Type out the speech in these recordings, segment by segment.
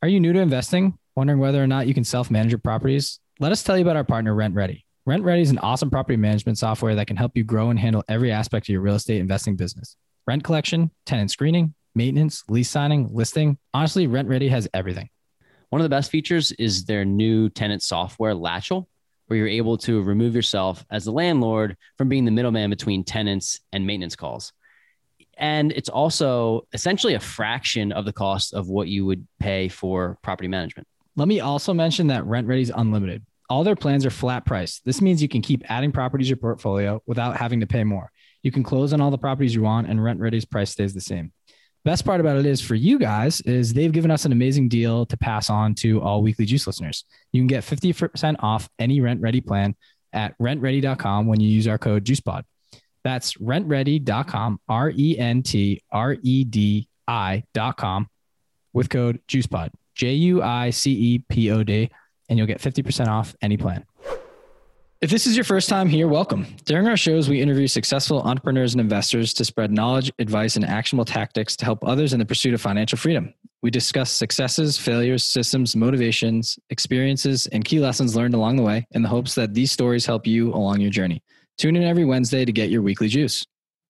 Are you new to investing? Wondering whether or not you can self-manage your properties? Let us tell you about our partner, RentRedi. RentRedi is an awesome property management software that can help you grow and handle every aspect of your real estate investing business. Rent collection, tenant screening, maintenance, lease signing, listing. Honestly, RentRedi has everything. One of the best features is their new tenant software, Latchel, where you're able to remove yourself as the landlord from being the middleman between tenants and maintenance calls. And it's also essentially a fraction of the cost of what you would pay for property management. Let me also mention that RentRedi is unlimited. All their plans are flat price. This means you can keep adding properties to your portfolio without having to pay more. You can close on all the properties you want, and RentRedi's price stays the same. Best part about it is for you guys is they've given us an amazing deal to pass on to all Weekly Juice listeners. You can get 50% off any RentRedi plan at rentredi.com when you use our code JuicePod. That's rentredi.com, RentrediI.com with code JuicePod, JUICEPOD, and you'll get 50% off any plan. If this is your first time here, welcome. During our shows, we interview successful entrepreneurs and investors to spread knowledge, advice, and actionable tactics to help others in the pursuit of financial freedom. We discuss successes, failures, systems, motivations, experiences, and key lessons learned along the way in the hopes that these stories help you along your journey. Tune in every Wednesday to get your weekly juice.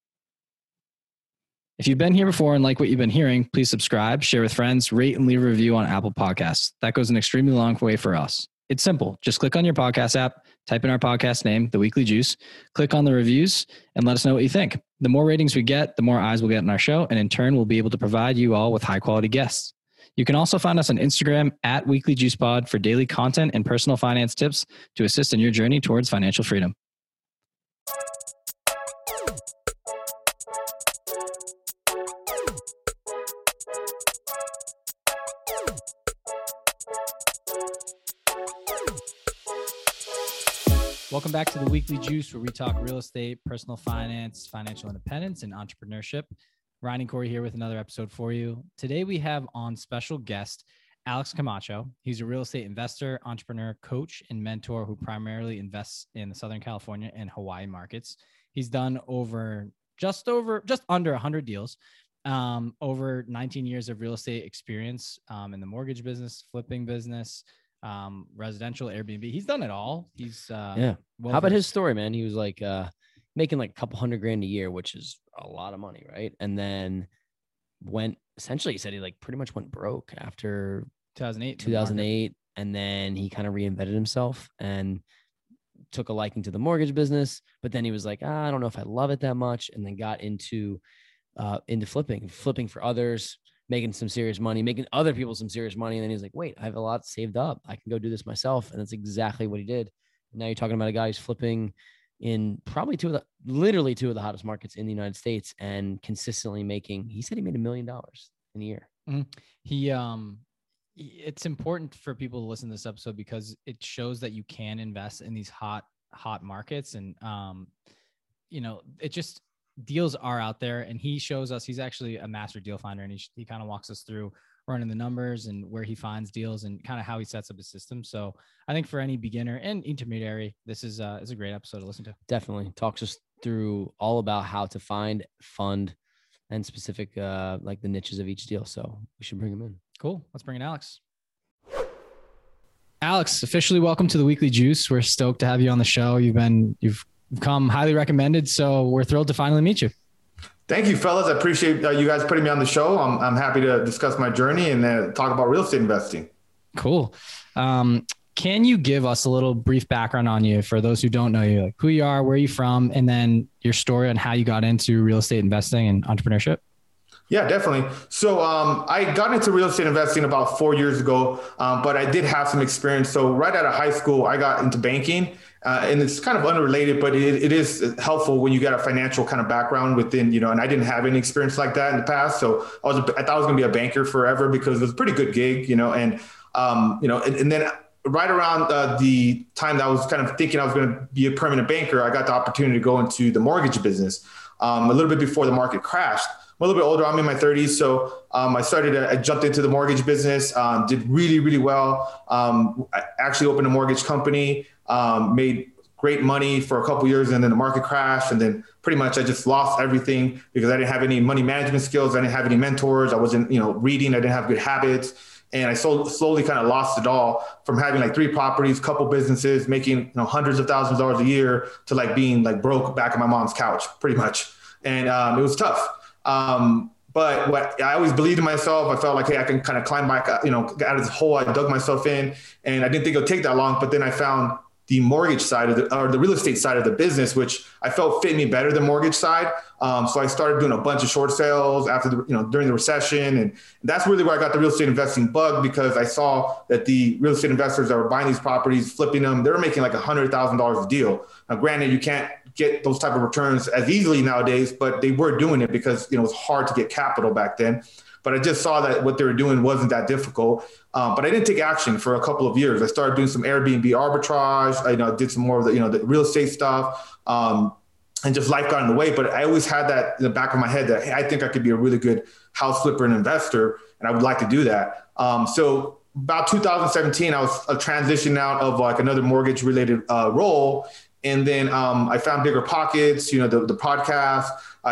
If you've been here before and like what you've been hearing, please subscribe, share with friends, rate and leave a review on Apple Podcasts. That goes an extremely long way for us. It's simple. Just click on your podcast app, type in our podcast name, The Weekly Juice, click on the reviews, and let us know what you think. The more ratings we get, the more eyes we'll get on our show, and in turn, we'll be able to provide you all with high-quality guests. You can also find us on Instagram at Weekly Juice Pod for daily content and personal finance tips to assist in your journey towards financial freedom. Welcome back to the Weekly Juice, where we talk real estate, personal finance, financial independence, and entrepreneurship. Ryan and Corey here with another episode for you. Today we have on special guest, Alex Camacho. He's a real estate investor, entrepreneur, coach, and mentor who primarily invests in the Southern California and Hawaii markets. He's done just under 100 deals, over 19 years of real estate experience in the mortgage business, flipping business, residential, Airbnb. He's done it all. He's How about his story, man? He was like making like a couple $100,000 a year, which is a lot of money, right? And then he said he like pretty much went broke after 2008, and then he kind of reinvented himself and took a liking to the mortgage business. But then he was like, I don't know if I love it that much, and then got into flipping for others, making some serious money, making other people some serious money. And then he's like, wait, I have a lot saved up. I can go do this myself. And that's exactly what he did. And now you're talking about a guy who's flipping in probably literally two of the hottest markets in the United States, and consistently he said he made $1 million in a year. Mm-hmm. It's important for people to listen to this episode because it shows that you can invest in these hot markets. And, deals are out there, and he shows us, he's actually a master deal finder, and he kind of walks us through running the numbers and where he finds deals and kind of how he sets up his system. So I think for any beginner and intermediary, this is a great episode to listen to. Definitely talks us through all about how to find, fund, and specific, like the niches of each deal. So we should bring him in. Cool. Let's bring in Alex. Alex, officially welcome to the Weekly Juice. We're stoked to have you on the show. You've come highly recommended, so we're thrilled to finally meet you. Thank you, fellas. I appreciate you guys putting me on the show. I'm happy to discuss my journey and talk about real estate investing. Cool. Can you give us a little brief background on you for those who don't know you, like who you are, where you're from, and then your story on how you got into real estate investing and entrepreneurship? Yeah, definitely. So I got into real estate investing about 4 years ago, but I did have some experience. So right out of high school, I got into banking. And it's kind of unrelated, but it is helpful when you get a financial kind of background within, and I didn't have any experience like that in the past. So I thought I was going to be a banker forever because it was a pretty good gig, and then right around the time that I was kind of thinking I was going to be a permanent banker, I got the opportunity to go into the mortgage business a little bit before the market crashed. I'm a little bit older. I'm in my 30s. So I jumped into the mortgage business, did really, really well. I actually opened a mortgage company, made great money for a couple of years, and then the market crashed. And then pretty much I just lost everything because I didn't have any money management skills. I didn't have any mentors. I wasn't, reading. I didn't have good habits. And I slowly kind of lost it all from having like 3 properties, couple businesses, making hundreds of thousands of dollars a year to like being like broke back on my mom's couch, pretty much. And it was tough. But what I always believed in myself. I felt like, hey, I can kind of climb back, out of this hole I dug myself in. And I didn't think it would take that long. But then I found the mortgage side or the real estate side of the business, which I felt fit me better than mortgage side. So I started doing a bunch of short sales after during the recession. And that's really where I got the real estate investing bug, because I saw that the real estate investors that were buying these properties, flipping them, they were making like $100,000 a deal. Now, granted, you can't get those type of returns as easily nowadays, but they were doing it because, it was hard to get capital back then. But I just saw that what they were doing wasn't that difficult. But I didn't take action for a couple of years. I started doing some Airbnb arbitrage. I did some more of the real estate stuff, and just life got in the way. But I always had that in the back of my head that, hey, I think I could be a really good house flipper and investor, and I would like to do that. So about 2017, I was transitioning out of like another mortgage related role. And then I found Bigger Pockets, the podcast.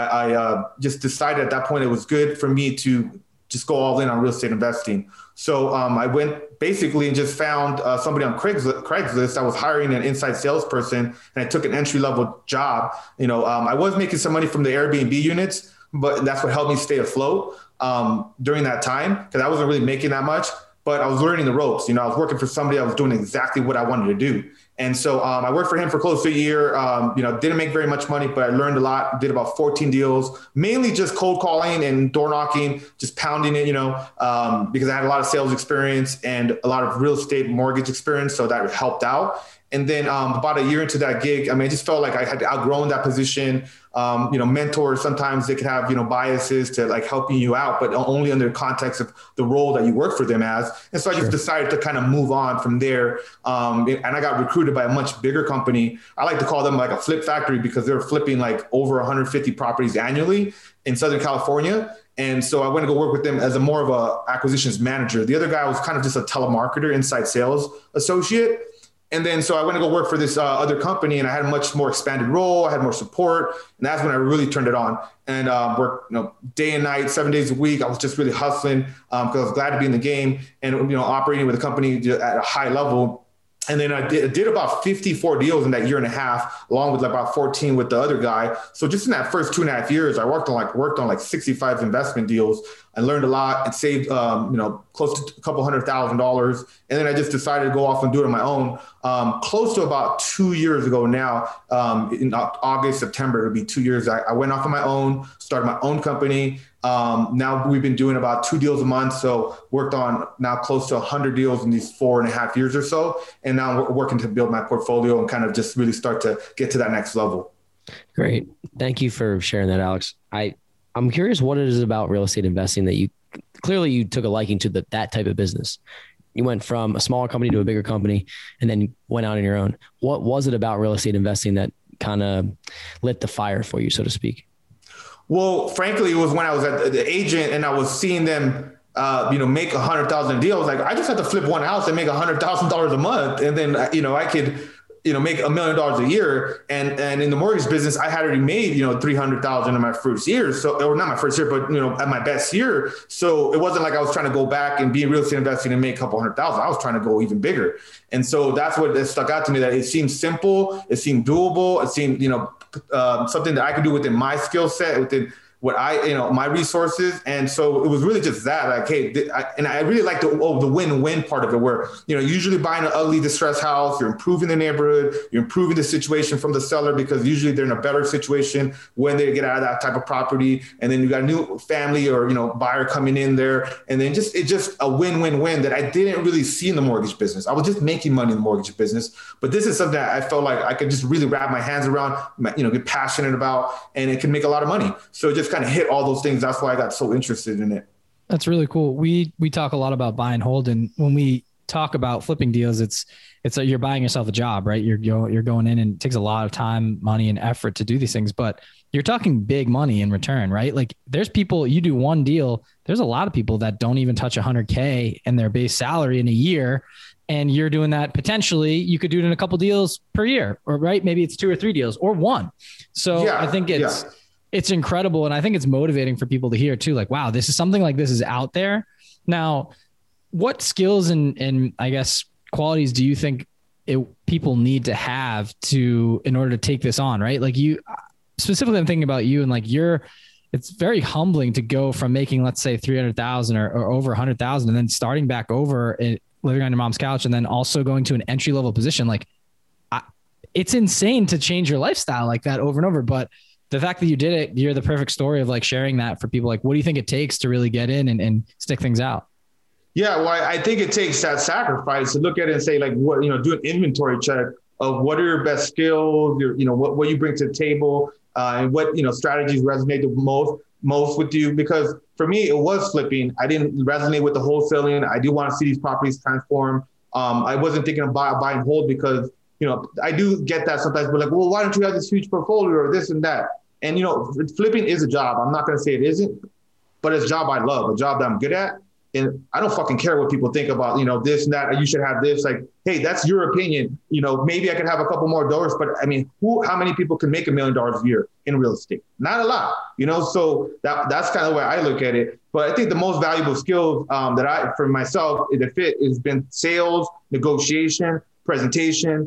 I just decided at that point it was good for me to just go all in on real estate investing. So I went basically and just found somebody on Craigslist. I was hiring an inside salesperson, and I took an entry-level job. I was making some money from the Airbnb units, but that's what helped me stay afloat during that time, because I wasn't really making that much, but I was learning the ropes. I was working for somebody that was doing exactly what I wanted to do. And so I worked for him for close to a year, didn't make very much money, but I learned a lot, did about 14 deals, mainly just cold calling and door knocking, just pounding it, because I had a lot of sales experience and a lot of real estate mortgage experience. So that helped out. And then about a year into that gig, I just felt like I had outgrown that position. Mentors, sometimes they could have, biases to like helping you out, but only under the context of the role that you work for them as. And so I just decided to kind of move on from there. And I got recruited by a much bigger company. I like to call them like a flip factory, because they're flipping like over 150 properties annually in Southern California. And so I went to go work with them as more of a acquisitions manager. The other guy was kind of just a telemarketer, inside sales associate. And then, so I went to go work for this other company, and I had a much more expanded role. I had more support, and that's when I really turned it on and worked, day and night, 7 days a week. I was just really hustling because I was glad to be in the game and, operating with a company at a high level. And then I did about 54 deals in that year and a half, along with about 14 with the other guy. So just in that first 2.5 years, I worked on like 65 investment deals. I learned a lot and saved, close to a couple $100,000. And then I just decided to go off and do it on my own. Close to about 2 years ago now, in August, September, it'll be 2 years. I went off on my own, started my own company. Now we've been doing about 2 deals a month. So worked on now close to 100 deals in these 4.5 years or so. And now we're working to build my portfolio and kind of just really start to get to that next level. Great. Thank you for sharing that, Alex. I'm curious what it is about real estate investing that you took a liking to that type of business. You went from a smaller company to a bigger company and then you went out on your own. What was it about real estate investing that kind of lit the fire for you, so to speak? Well, frankly, it was when I was at the agent and I was seeing them, make 100,000 deals. Like, I just had to flip one house and make $100,000 a month. And then, I could, make $1 million a year. And in the mortgage business, I had already made, 300,000 in my first year. So, or not my first year, but, at my best year. So it wasn't like I was trying to go back and be real estate investing and make a couple $100,000. I was trying to go even bigger. And so that's what stuck out to me, that it seemed simple. It seemed doable. It seemed, something that I could do within my skill set, within what my resources. And so it was really just that, like, hey, and I really like the win-win part of it, where, usually buying an ugly distressed house, you're improving the neighborhood, you're improving the situation from the seller, because usually they're in a better situation when they get out of that type of property. And then you got a new family or, buyer coming in there. And then it's just a win-win-win that I didn't really see in the mortgage business. I was just making money in the mortgage business, but this is something that I felt like I could just really wrap my hands around, get passionate about, and it can make a lot of money. So it just kind of hit all those things. That's why I got so interested in it. That's really cool. We talk a lot about buy and hold, and when we talk about flipping deals, it's like you're buying yourself a job, right? You're going in, and it takes a lot of time, money, and effort to do these things, but you're talking big money in return, right? Like, there's people, you do one deal, there's a lot of people that don't even touch 100K in their base salary in a year. And you're doing that, potentially you could do it in a couple deals per year, or right? Maybe it's 2 or 3 deals or one. So yeah, I think it's incredible. And I think it's motivating for people to hear too, like, wow, this is something like this is out there. Now, what skills and I guess qualities do you think people need to have in order to take this on, right? Like you specifically, I'm thinking about you and like it's very humbling to go from making, let's say 300,000 or over 100,000 and then starting back over living on your mom's couch and then also going to an entry level position. Like it's insane to change your lifestyle like that over and over. But the fact that you did it, you're the perfect story of like sharing that for people. Like, what do you think it takes to really get in and stick things out? Yeah, well, I think it takes that sacrifice to look at it and say like, what, do an inventory check of what are your best skills, what you bring to the table, and what, strategies resonate the most with you. Because for me, it was flipping. I didn't resonate with the wholesaling. I do want to see these properties transform. I wasn't thinking of buy and hold because, I do get that sometimes. We're like, well, why don't you have this huge portfolio or this and that? And, flipping is a job. I'm not going to say it isn't, but it's a job I love, a job that I'm good at. And I don't fucking care what people think about, this and that. You should have this. Like, hey, that's your opinion. Maybe I could have a couple more dollars, but I mean, how many people can make $1 million a year in real estate? Not a lot, So that's kind of the way I look at it. But I think the most valuable skills for myself, the fit has been sales, negotiation, presentation,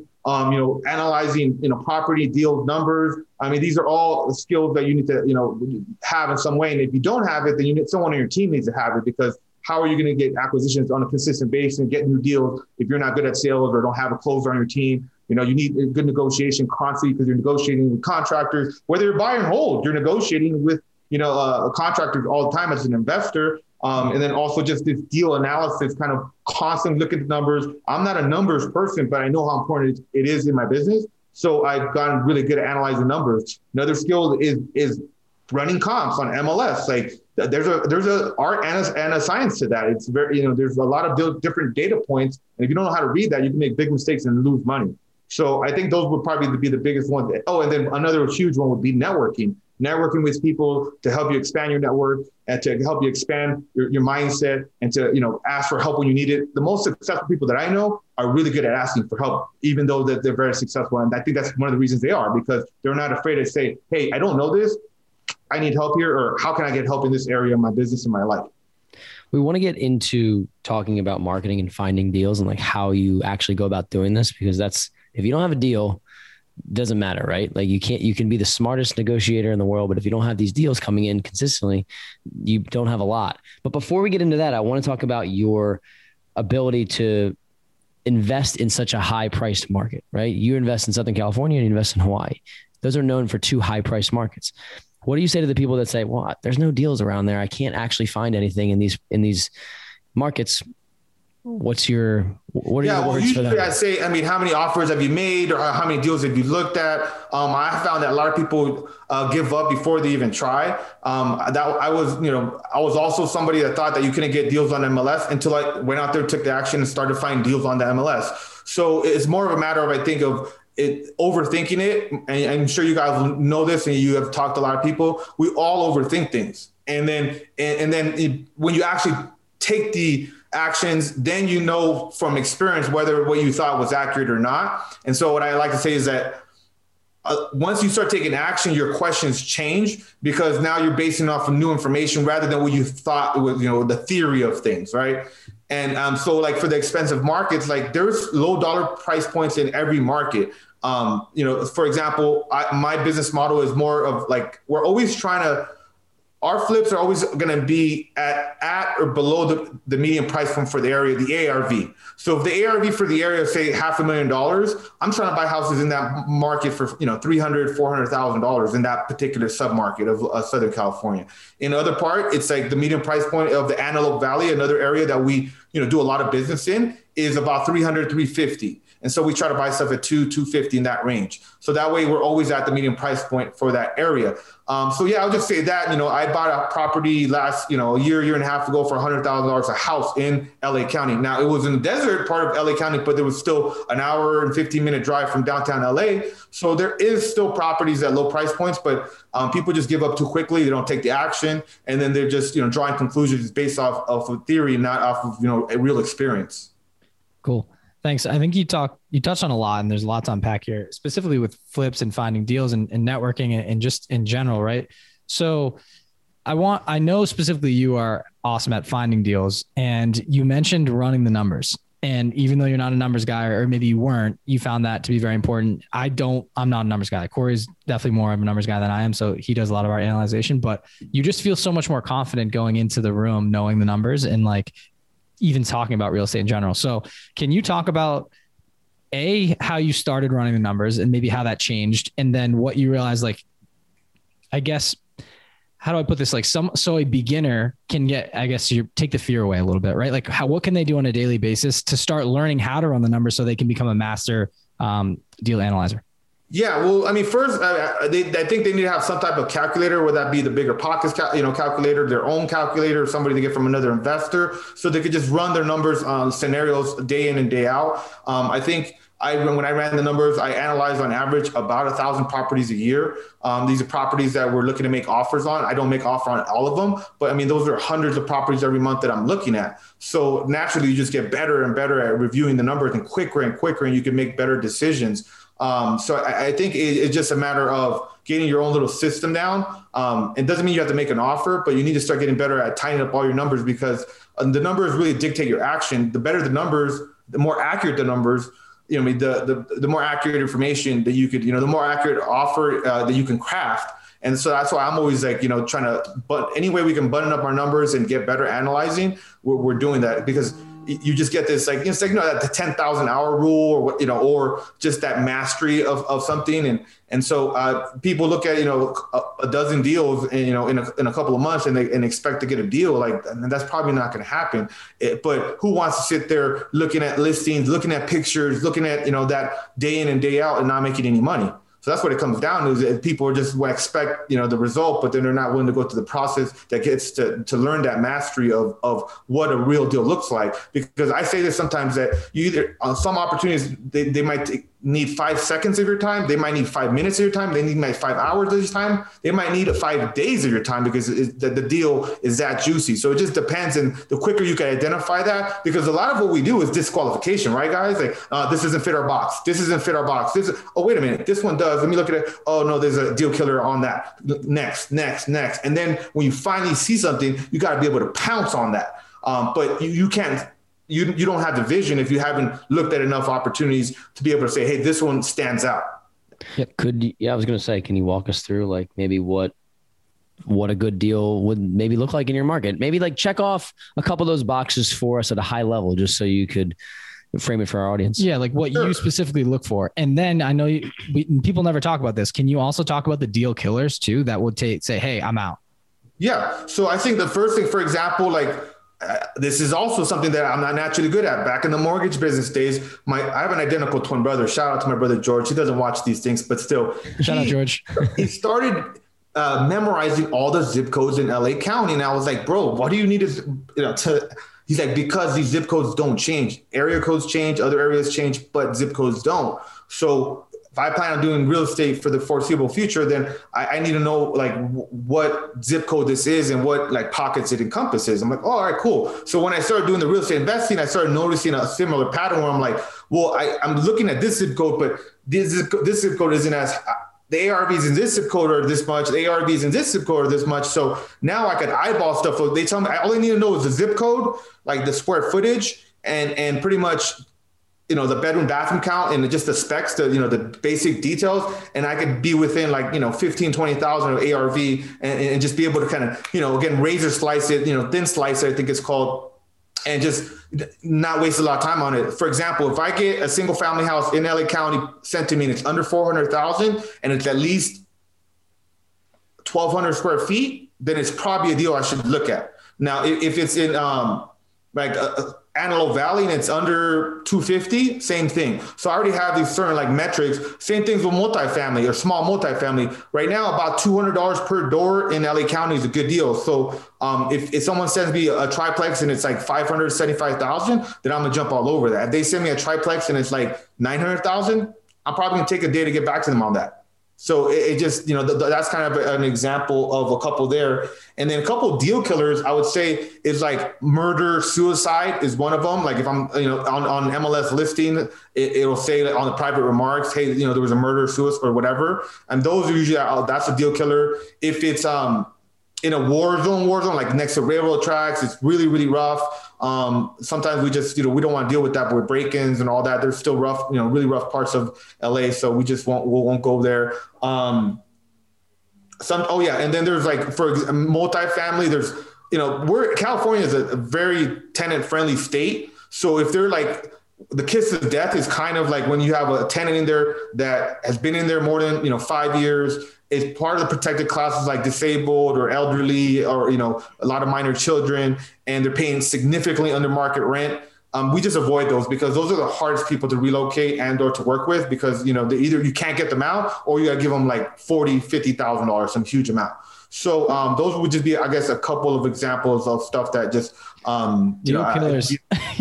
analyzing, property deals, numbers. I mean, these are all skills that you need to, have in some way. And if you don't have it, then you need someone on your team needs to have it, because how are you going to get acquisitions on a consistent basis and get new deals if you're not good at sales or don't have a closer on your team? You need a good negotiation constantly because you're negotiating with contractors, whether you're buy and hold, you're negotiating with, contractors all the time as an investor. And then also just this deal analysis, kind of constantly looking at the numbers. I'm not a numbers person, but I know how important it is in my business. So I've gotten really good at analyzing numbers. Another skill is running comps on MLS. Like there's a art and a science to that. It's very, there's a lot of different data points. And if you don't know how to read that, you can make big mistakes and lose money. So I think those would probably be the biggest ones. Oh, and then another huge one would be networking with people to help you expand your network and to help you expand your mindset and to, ask for help when you need it. The most successful people that I know are really good at asking for help, even though they're very successful. And I think that's one of the reasons they are, because they're not afraid to say, hey, I don't know this. I need help here, or how can I get help in this area of my business and my life? We want to get into talking about marketing and finding deals and like how you actually go about doing this, because if you don't have a deal, it doesn't matter, right? Like you can be the smartest negotiator in the world, but if you don't have these deals coming in consistently, you don't have a lot. But before we get into that, I want to talk about your ability to invest in such a high priced market, right? You invest in Southern California and you invest in Hawaii. Those are known for two high priced markets. What do you say to the people that say, well, there's no deals around there, I can't actually find anything in these markets? What are your words for that? I say, how many offers have you made, or how many deals have you looked at? I found that a lot of people give up before they even try. I was also somebody that thought that you couldn't get deals on MLS until I went out there, took the action, and started finding deals on the MLS. So it's more of a matter of, I think, of overthinking it. And I'm sure you guys know this, and you have talked to a lot of people. We all overthink things, and then when you actually take the actions, then from experience whether what you thought was accurate or not. And so what I like to say is that once you start taking action, your questions change, because now you're basing off of new information rather than what you thought was, the theory of things, right? And so like for the expensive markets, like there's low dollar price points in every market. For example, my business model is more of like, we're always our flips are always going to be at or below the median price point for the area, the ARV. So if the ARV for the area, say $500,000, I'm trying to buy houses in that market for, $300,000, $400,000 in that particular submarket of Southern California. In the other part, it's like the median price point of the Antelope Valley, another area that we, do a lot of business in, is about $300,000, $350,000. And so we try to buy stuff at $250,000 in that range. So that way we're always at the median price point for that area. So yeah, I'll just say that, I bought a property last, a year and a half ago for $100,000, a house in LA County. Now it was in the desert part of LA County, but there was still an hour and 15-minute drive from downtown LA. So there is still properties at low price points, but people just give up too quickly. They don't take the action. And then they're just, drawing conclusions based off of theory, not off of, a real experience. Cool. Thanks. I think you touched on a lot, and there's a lot to unpack here, specifically with flips and finding deals and networking and just in general, right? So I know specifically you are awesome at finding deals, and you mentioned running the numbers. And even though you're not a numbers guy, or maybe you weren't, you found that to be very important. I'm not a numbers guy. Corey's definitely more of a numbers guy than I am. So he does a lot of our analyzation, but you just feel so much more confident going into the room, knowing the numbers and like even talking about real estate in general. So can you talk about how you started running the numbers and maybe how that changed? And then what you realized, like, I guess, how do I put this? Like so a beginner can get, I guess you take the fear away a little bit, right? Like what can they do on a daily basis to start learning how to run the numbers so they can become a master deal analyzer? Yeah, well, I mean, first, I think they need to have some type of calculator, whether that be the Bigger Pockets, calculator, their own calculator, somebody to get from another investor, so they could just run their numbers on scenarios day in and day out. I think when I ran the numbers, I analyzed on average about 1,000 properties a year. These are properties that we're looking to make offers on. I don't make offer on all of them, but I mean, those are hundreds of properties every month that I'm looking at. So naturally, you just get better and better at reviewing the numbers and quicker, and you can make better decisions. So I think it's just a matter of getting your own little system down. It doesn't mean you have to make an offer, but you need to start getting better at tying up all your numbers, because the numbers really dictate your action. The better the numbers, the more accurate the numbers, the more accurate information that you could, the more accurate offer that you can craft. And so that's why I'm always like, trying to, but any way we can button up our numbers and get better analyzing, we're doing that, because you just get this, like, it's like, that the 10,000 hour rule, or what, or just that mastery of something. And so people look at, a dozen deals, in a couple of months and expect to get a deal, and that's probably not going to happen. But who wants to sit there looking at listings, looking at pictures, looking at, that day in and day out and not making any money? So that's what it comes down to, is that people are just expect, the result, but then they're not willing to go through the process that gets to learn that mastery of what a real deal looks like. Because I say this sometimes, that you either, on some opportunities, they might need 5 seconds of your time. They might need 5 minutes of your time. They need 5 hours of your time. They might need 5 days of your time, because the deal is that juicy. So it just depends. And the quicker you can identify that, because a lot of what we do is disqualification, right, guys? Like, this doesn't fit our box. This doesn't fit our box. Oh, wait a minute. This one does. Let me look at it. Oh, no, there's a deal killer on that. Next. And then when you finally see something, you got to be able to pounce on that. But you can't. You don't have the vision if you haven't looked at enough opportunities to be able to say, hey, this one stands out. Yeah. I was going to say, can you walk us through like maybe what a good deal would maybe look like in your market? Maybe like check off a couple of those boxes for us at a high level, just so you could frame it for our audience. Yeah. Like what you specifically look for. And then I know people never talk about this. Can you also talk about the deal killers too, that would say, hey, I'm out? Yeah. So I think the first thing, for example, this is also something that I'm not naturally good at. Back in the mortgage business days, I have an identical twin brother. Shout out to my brother, George. He doesn't watch these things, but still. Shout out, George. He started memorizing all the zip codes in LA County. And I was like, bro, what do you need to he's like, because these zip codes don't change. Area codes change, other areas change, but zip codes don't. So if I plan on doing real estate for the foreseeable future, then I need to know what zip code this is and what pockets it encompasses. I'm like, oh, all right, cool. So when I started doing the real estate investing, I started noticing a similar pattern where I'm like, well, I'm looking at this zip code, but this zip code isn't as, the ARVs in this zip code are this much, the ARVs in this zip code are this much. So now I can eyeball stuff. So they tell me all I need to know is the zip code, like the square footage, and pretty much the bedroom bathroom count and just the specs, the basic details. And I could be within 15, 20,000 of ARV and just be able to kind of, again, razor slice it, thin slice it, I think it's called, and just not waste a lot of time on it. For example, if I get a single family house in LA County sent to me and it's under 400,000 and it's at least 1,200 square feet, then it's probably a deal I should look at. Now, if it's in Antelope Valley and it's under 250, same thing. So I already have these certain metrics. Same things with multifamily or small multifamily. Right now, about $200 per door in LA County is a good deal. So if someone sends me a triplex and it's 575,000, then I'm gonna jump all over that. If they send me a triplex and it's 900,000, I'm probably gonna take a day to get back to them on that. So it just, that's kind of an example of a couple there. And then a couple of deal killers, I would say, is murder, suicide is one of them. Like if I'm, on MLS listing, it'll say on the private remarks, hey, there was a murder, suicide or whatever. And those are usually, that's a deal killer. If in a war zone, like next to railroad tracks. It's really, really rough. Sometimes we just, we don't want to deal with that, but with break-ins and all that, there's still rough, really rough parts of LA. So we just won't go there. And then there's like, for multifamily, there's, California is a very tenant friendly state. So if they're like, the kiss of death is kind of like when you have a tenant in there that has been in there more than, 5 years, is part of the protected classes like disabled or elderly or, a lot of minor children, and they're paying significantly under market rent. We just avoid those because those are the hardest people to relocate and or to work with because, either you can't get them out or you got to give them like $40,000, $50,000, some huge amount. So those would just be, I guess, a couple of examples of stuff that just, deal killers.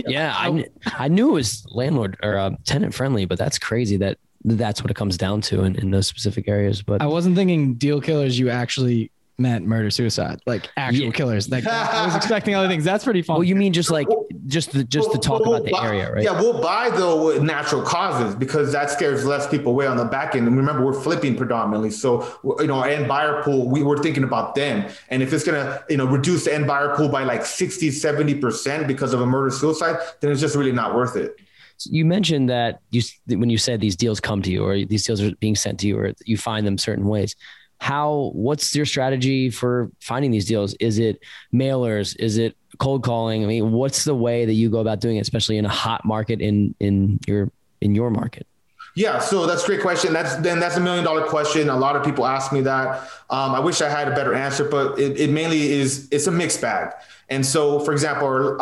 I knew it was landlord or tenant friendly, but that's crazy that's what it comes down to in those specific areas. But I wasn't thinking deal killers. You actually meant murder, suicide, like actual killers. Like I was expecting other things. That's pretty fun. Well, you mean just to talk about the area, right? Yeah, we'll buy though with natural causes because that scares less people away on the back end. And remember, we're flipping predominantly. So, our end buyer pool, we're thinking about them. And if it's going to, reduce the end buyer pool by like 60, 70% because of a murder suicide, then it's just really not worth it. You mentioned that when you said these deals come to you or these deals are being sent to you or you find them certain ways, what's your strategy for finding these deals? Is it mailers? Is it cold calling? I mean, what's the way that you go about doing it, especially in a hot market in your market? Yeah, so that's a great question. That's $1 million question. A lot of people ask me that. I wish I had a better answer, but it mainly it's a mixed bag. And so, for example,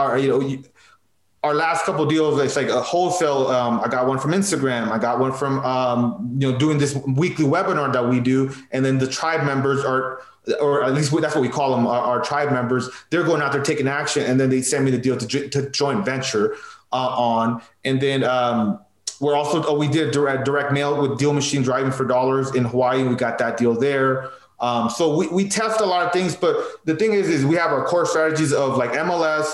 our last couple of deals, it's like a wholesale. I got one from Instagram. I got one from, doing this weekly webinar that we do. And then the tribe members or at least that's what we call them, our tribe members. They're going out there taking action. And then they send me the deal to joint venture on. And then we're also, we did direct mail with Deal Machine Driving for Dollars in Hawaii. We got that deal there. So we test a lot of things. But the thing is we have our core strategies of like MLS,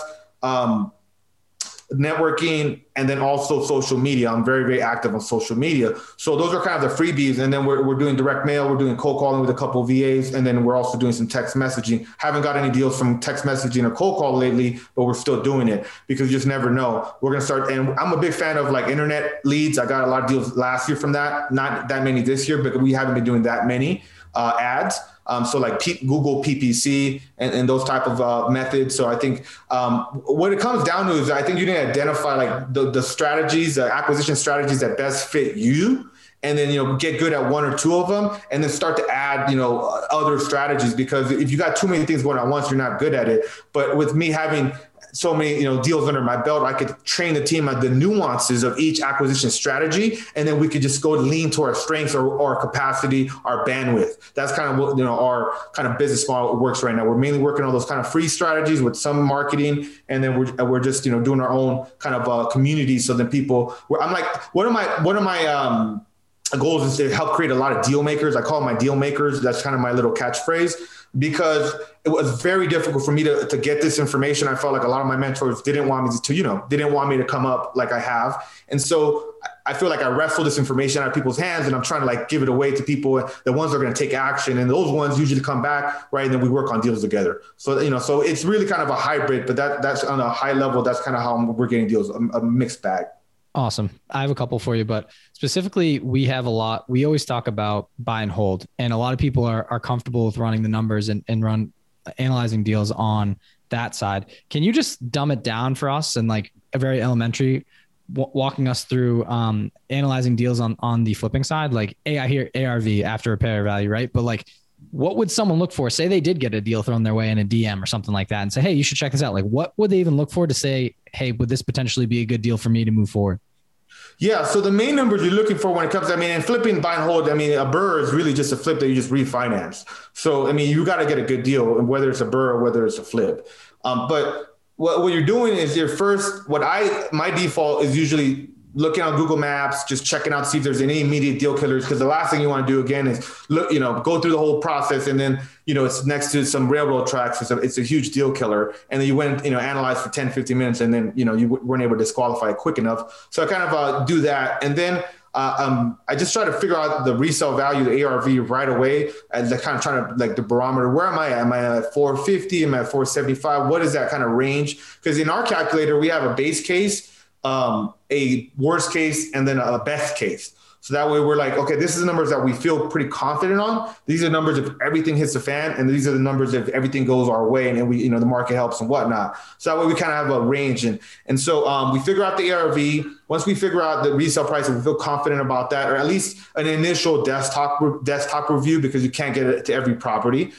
networking, and then also social media. I'm very, very active on social media. So those are kind of the freebies. And then we're doing direct mail. We're doing cold calling with a couple of VAs. And then we're also doing some text messaging. Haven't got any deals from text messaging or cold call lately, but we're still doing it because you just never know. We're going to start. And I'm a big fan of like internet leads. I got a lot of deals last year from that. Not that many this year, but we haven't been doing that many ads. So like Google PPC and those type of methods. So I think what it comes down to is I think you need to identify like the strategies, the acquisition strategies that best fit you. And then, get good at one or two of them and then start to add, other strategies, because if you got too many things going on once, you're not good at it. But with me having so many, deals under my belt, I could train the team on the nuances of each acquisition strategy. And then we could just go lean to our strengths or our capacity, our bandwidth. That's kind of what, our kind of business model works right now. We're mainly working on those kind of free strategies with some marketing. And then we're just, doing our own kind of community. So then I'm like, one of my goals is to help create a lot of deal makers. I call them my deal makers. That's kind of my little catchphrase, because it was very difficult for me to get this information. I felt like a lot of my mentors didn't want me didn't want me to come up like I have. And so I feel like I wrestle this information out of people's hands and I'm trying to like give it away to people, the ones that are going to take action. And those ones usually come back, right? And then we work on deals together. So, so it's really kind of a hybrid, but that's on a high level. That's kind of how we're getting deals, a mixed bag. Awesome. I have a couple for you, but specifically we always talk about buy and hold, and a lot of people are comfortable with running the numbers and analyzing deals on that side. Can you just dumb it down for us and like a very elementary walking us through analyzing deals on the flipping side? Like I hear ARV, after repair value, right? But like, what would someone look for? Say they did get a deal thrown their way in a DM or something like that and say, hey, you should check this out. Like, what would they even look for to say, hey, would this potentially be a good deal for me to move forward? Yeah. So the main numbers you're looking for when it comes to, in flipping, buy and hold, a BRRRR is really just a flip that you just refinance. So, you got to get a good deal, whether it's a BRRRR or whether it's a flip. But what you're doing is my default is usually looking on Google Maps, just checking out, see if there's any immediate deal killers. Because the last thing you want to do again is look, go through the whole process, and then, it's next to some railroad tracks. It's a huge deal killer. And then you went, analyze for 10, 15 minutes, and then, you weren't able to disqualify it quick enough. So I kind of do that. And then I just try to figure out the resale value, the ARV right away, and kind of trying to like the barometer. Where am I at? Am I at 450? Am I at 475? What is that kind of range? Because in our calculator, we have a base case, a worst case, and then a best case. So that way we're like, okay, this is the numbers that we feel pretty confident on. These are numbers if everything hits the fan, and these are the numbers if everything goes our way and we, the market helps and whatnot. So that way we kind of have a range. And so we figure out the ARV. Once we figure out the resale price, and we feel confident about that, or at least an initial desktop review, because you can't get it to every property.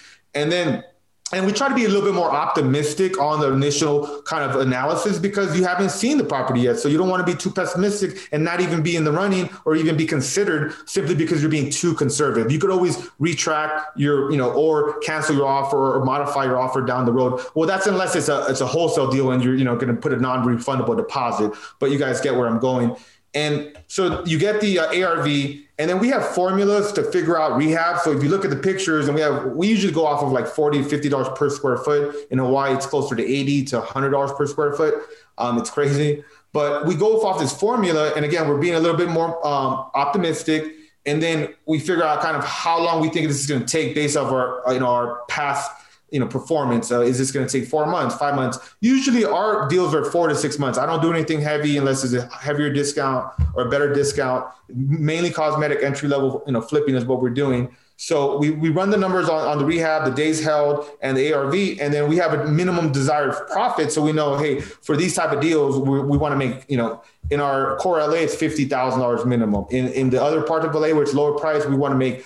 And we try to be a little bit more optimistic on the initial kind of analysis, because you haven't seen the property yet. So you don't want to be too pessimistic and not even be in the running or even be considered simply because you're being too conservative. You could always retract your, or cancel your offer or modify your offer down the road. Well, that's unless it's a wholesale deal and you're, going to put a non-refundable deposit, but you guys get where I'm going. And so you get the ARV, and then we have formulas to figure out rehab. So if you look at the pictures, and we usually go off of like $40, $50 per square foot. In Hawaii, it's closer to $80 to $100 per square foot. It's crazy, but we go off this formula. And again, we're being a little bit more optimistic. And then we figure out kind of how long we think this is going to take based off our past performance. Is this going to take 4 months, 5 months? Usually our deals are 4 to 6 months. I don't do anything heavy unless it's a heavier discount or a better discount. Mainly cosmetic entry level, flipping is what we're doing. So we run the numbers on the rehab, the days held, and the ARV, and then we have a minimum desired profit. So we know, hey, for these type of deals, we want to make, in our core LA, it's $50,000 minimum. In the other part of LA where it's lower price, we want to make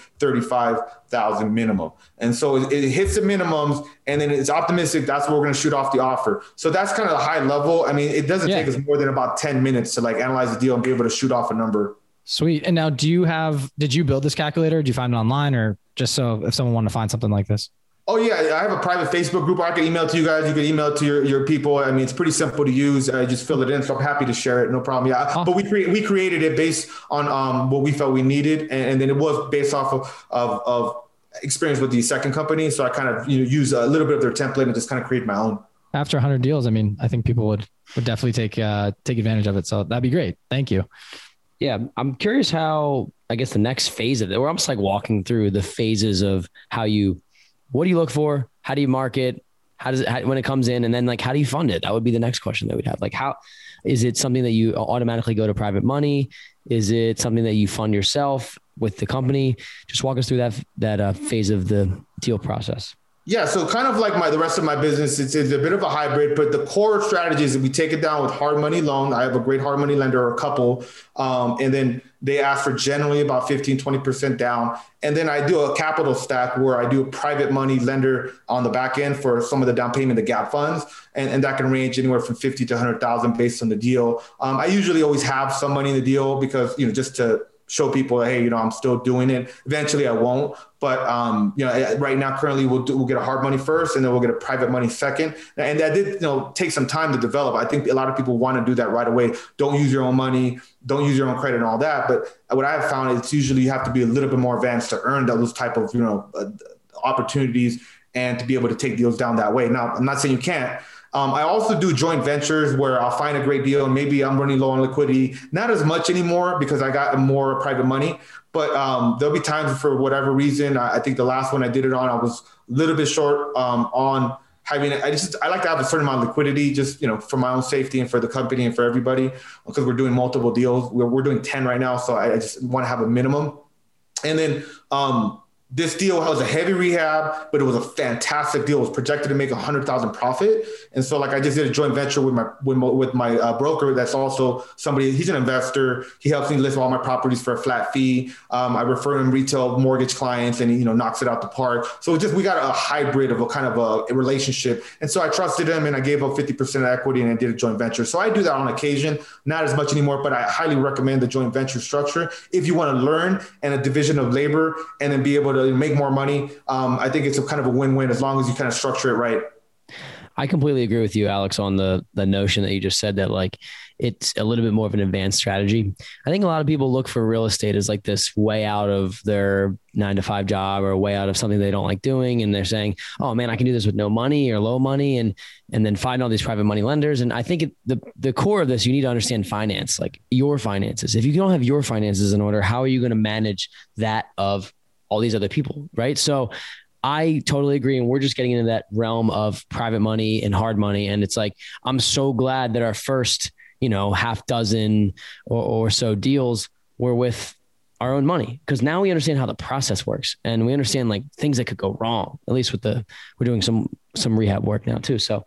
$35,000 minimum. And so it hits the minimums, and then it's optimistic. That's where we're going to shoot off the offer. So that's kind of the high level. I mean, it doesn't take us more than about 10 minutes to like analyze the deal and be able to shoot off a number. Sweet. And now did you build this calculator? Do you find it online, or just so if someone wanted to find something like this? Oh yeah. I have a private Facebook group. I can email it to you guys. You can email it to your people. I mean, it's pretty simple to use. I just fill it in. So I'm happy to share it. No problem. Yeah. But we created it based on what we felt we needed. And then it was based off of experience with the second company. So I kind of use a little bit of their template and just kind of create my own. After 100 deals, I mean, I think people would definitely take advantage of it. So that'd be great. Thank you. Yeah. I'm curious how, I guess the next phase of it, we're almost like walking through the phases of what do you look for? How do you market? When it comes in, and then like, how do you fund it? That would be the next question that we'd have. Like, how is it something that you automatically go to private money? Is it something that you fund yourself with the company? Just walk us through that phase of the deal process. Yeah. So kind of like the rest of my business, it's a bit of a hybrid, but the core strategy is that we take it down with hard money loan. I have a great hard money lender, or a couple. And then they ask for generally about 15, 20% down. And then I do a capital stack where I do a private money lender on the back end for some of the down payment, the gap funds. And that can range anywhere from 50 to 100,000 based on the deal. I usually always have some money in the deal because, just to show people, hey, I'm still doing it. Eventually I won't. But, right now, currently we'll get a hard money first, and then we'll get a private money second. And that did, take some time to develop. I think a lot of people want to do that right away. Don't use your own money, don't use your own credit and all that. But what I have found is it's usually you have to be a little bit more advanced to earn those type of, opportunities and to be able to take deals down that way. Now, I'm not saying you can't. I also do joint ventures where I'll find a great deal and maybe I'm running low on liquidity, not as much anymore because I got more private money, but there'll be times for whatever reason. I think the last one I did it on, I was a little bit short on having it. I like to have a certain amount of liquidity just, for my own safety and for the company and for everybody, because we're doing multiple deals. We're doing 10 right now. So I just want to have a minimum. And then, this deal was a heavy rehab, but it was a fantastic deal. It was projected to make 100,000 profit. And so I just did a joint venture with my broker. That's also somebody, he's an investor. He helps me list all my properties for a flat fee. I refer him retail mortgage clients, and he, knocks it out the park. So we got a hybrid of a kind of a relationship. And so I trusted him, and I gave up 50% equity, and I did a joint venture. So I do that on occasion, not as much anymore, but I highly recommend the joint venture structure if you want to learn and a division of labor and then be able to make more money. I think it's a kind of a win-win as long as you kind of structure it right. I completely agree with you, Alex, on the notion that you just said that it's a little bit more of an advanced strategy. I think a lot of people look for real estate as like this way out of their 9-to-5 job or way out of something they don't like doing. And they're saying, oh man, I can do this with no money or low money, and then find all these private money lenders. And I think the core of this, you need to understand finance, like your finances. If you don't have your finances in order, how are you going to manage that of all these other people? Right. So I totally agree. And we're just getting into that realm of private money and hard money. And it's like, I'm so glad that our first, half dozen or so deals were with our own money, because now we understand how the process works, and we understand like things that could go wrong, at least we're doing some rehab work now too. So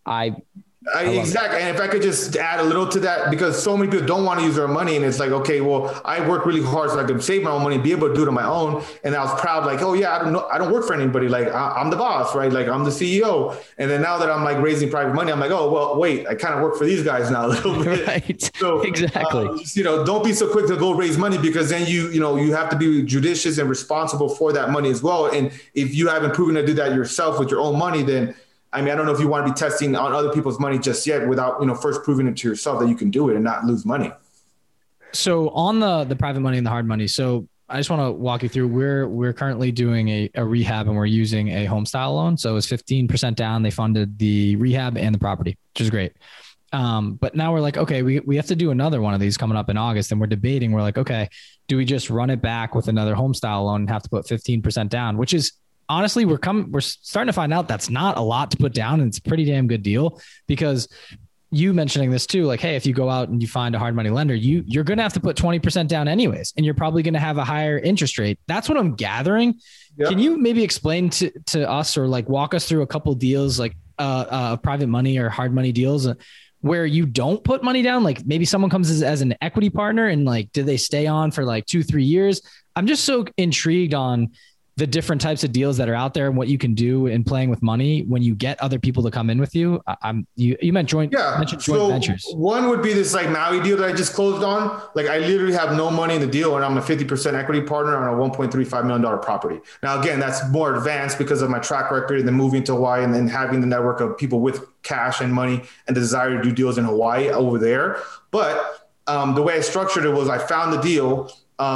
exactly. And if I could just add a little to that, because so many people don't want to use their money, and it's like, okay, well, I work really hard so I can save my own money and be able to do it on my own. And I was proud, like, oh yeah, I don't work for anybody. Like I'm the boss, right? Like I'm the CEO. And then now that I'm like raising private money, I'm like, oh, well, wait, I kind of work for these guys now a little bit. Right. So exactly. Don't be so quick to go raise money, because then you have to be judicious and responsible for that money as well. And if you haven't proven to do that yourself with your own money, then I don't know if you want to be testing on other people's money just yet without, first proving it to yourself that you can do it and not lose money. So on the private money and the hard money. So I just want to walk you through. We're currently doing a rehab, and we're using a home style loan. So it's 15% down. They funded the rehab and the property, which is great. But now we're like, okay, we have to do another one of these coming up in August, and we're debating. We're like, okay, do we just run it back with another home style loan and have to put 15% down, which is, honestly, we're starting to find out that's not a lot to put down, and it's a pretty damn good deal, because you mentioning this too, like, hey, if you go out and you find a hard money lender, you're going to have to put 20% down anyways, and you're probably going to have a higher interest rate. That's what I'm gathering. Yep. Can you maybe explain to us, or like walk us through a couple deals, like private money or hard money deals where you don't put money down? Like maybe someone comes as an equity partner, and like, do they stay on for like 2-3 years? I'm just so intrigued on the different types of deals that are out there and what you can do in playing with money when you get other people to come in with you. You mentioned joint ventures. One would be this like Maui deal that I just closed on. Like I literally have no money in the deal, and I'm a 50% equity partner on a $1.35 million property. Now, again, that's more advanced because of my track record and then moving to Hawaii and then having the network of people with cash and money and the desire to do deals in Hawaii over there. But the way I structured it was I found the deal.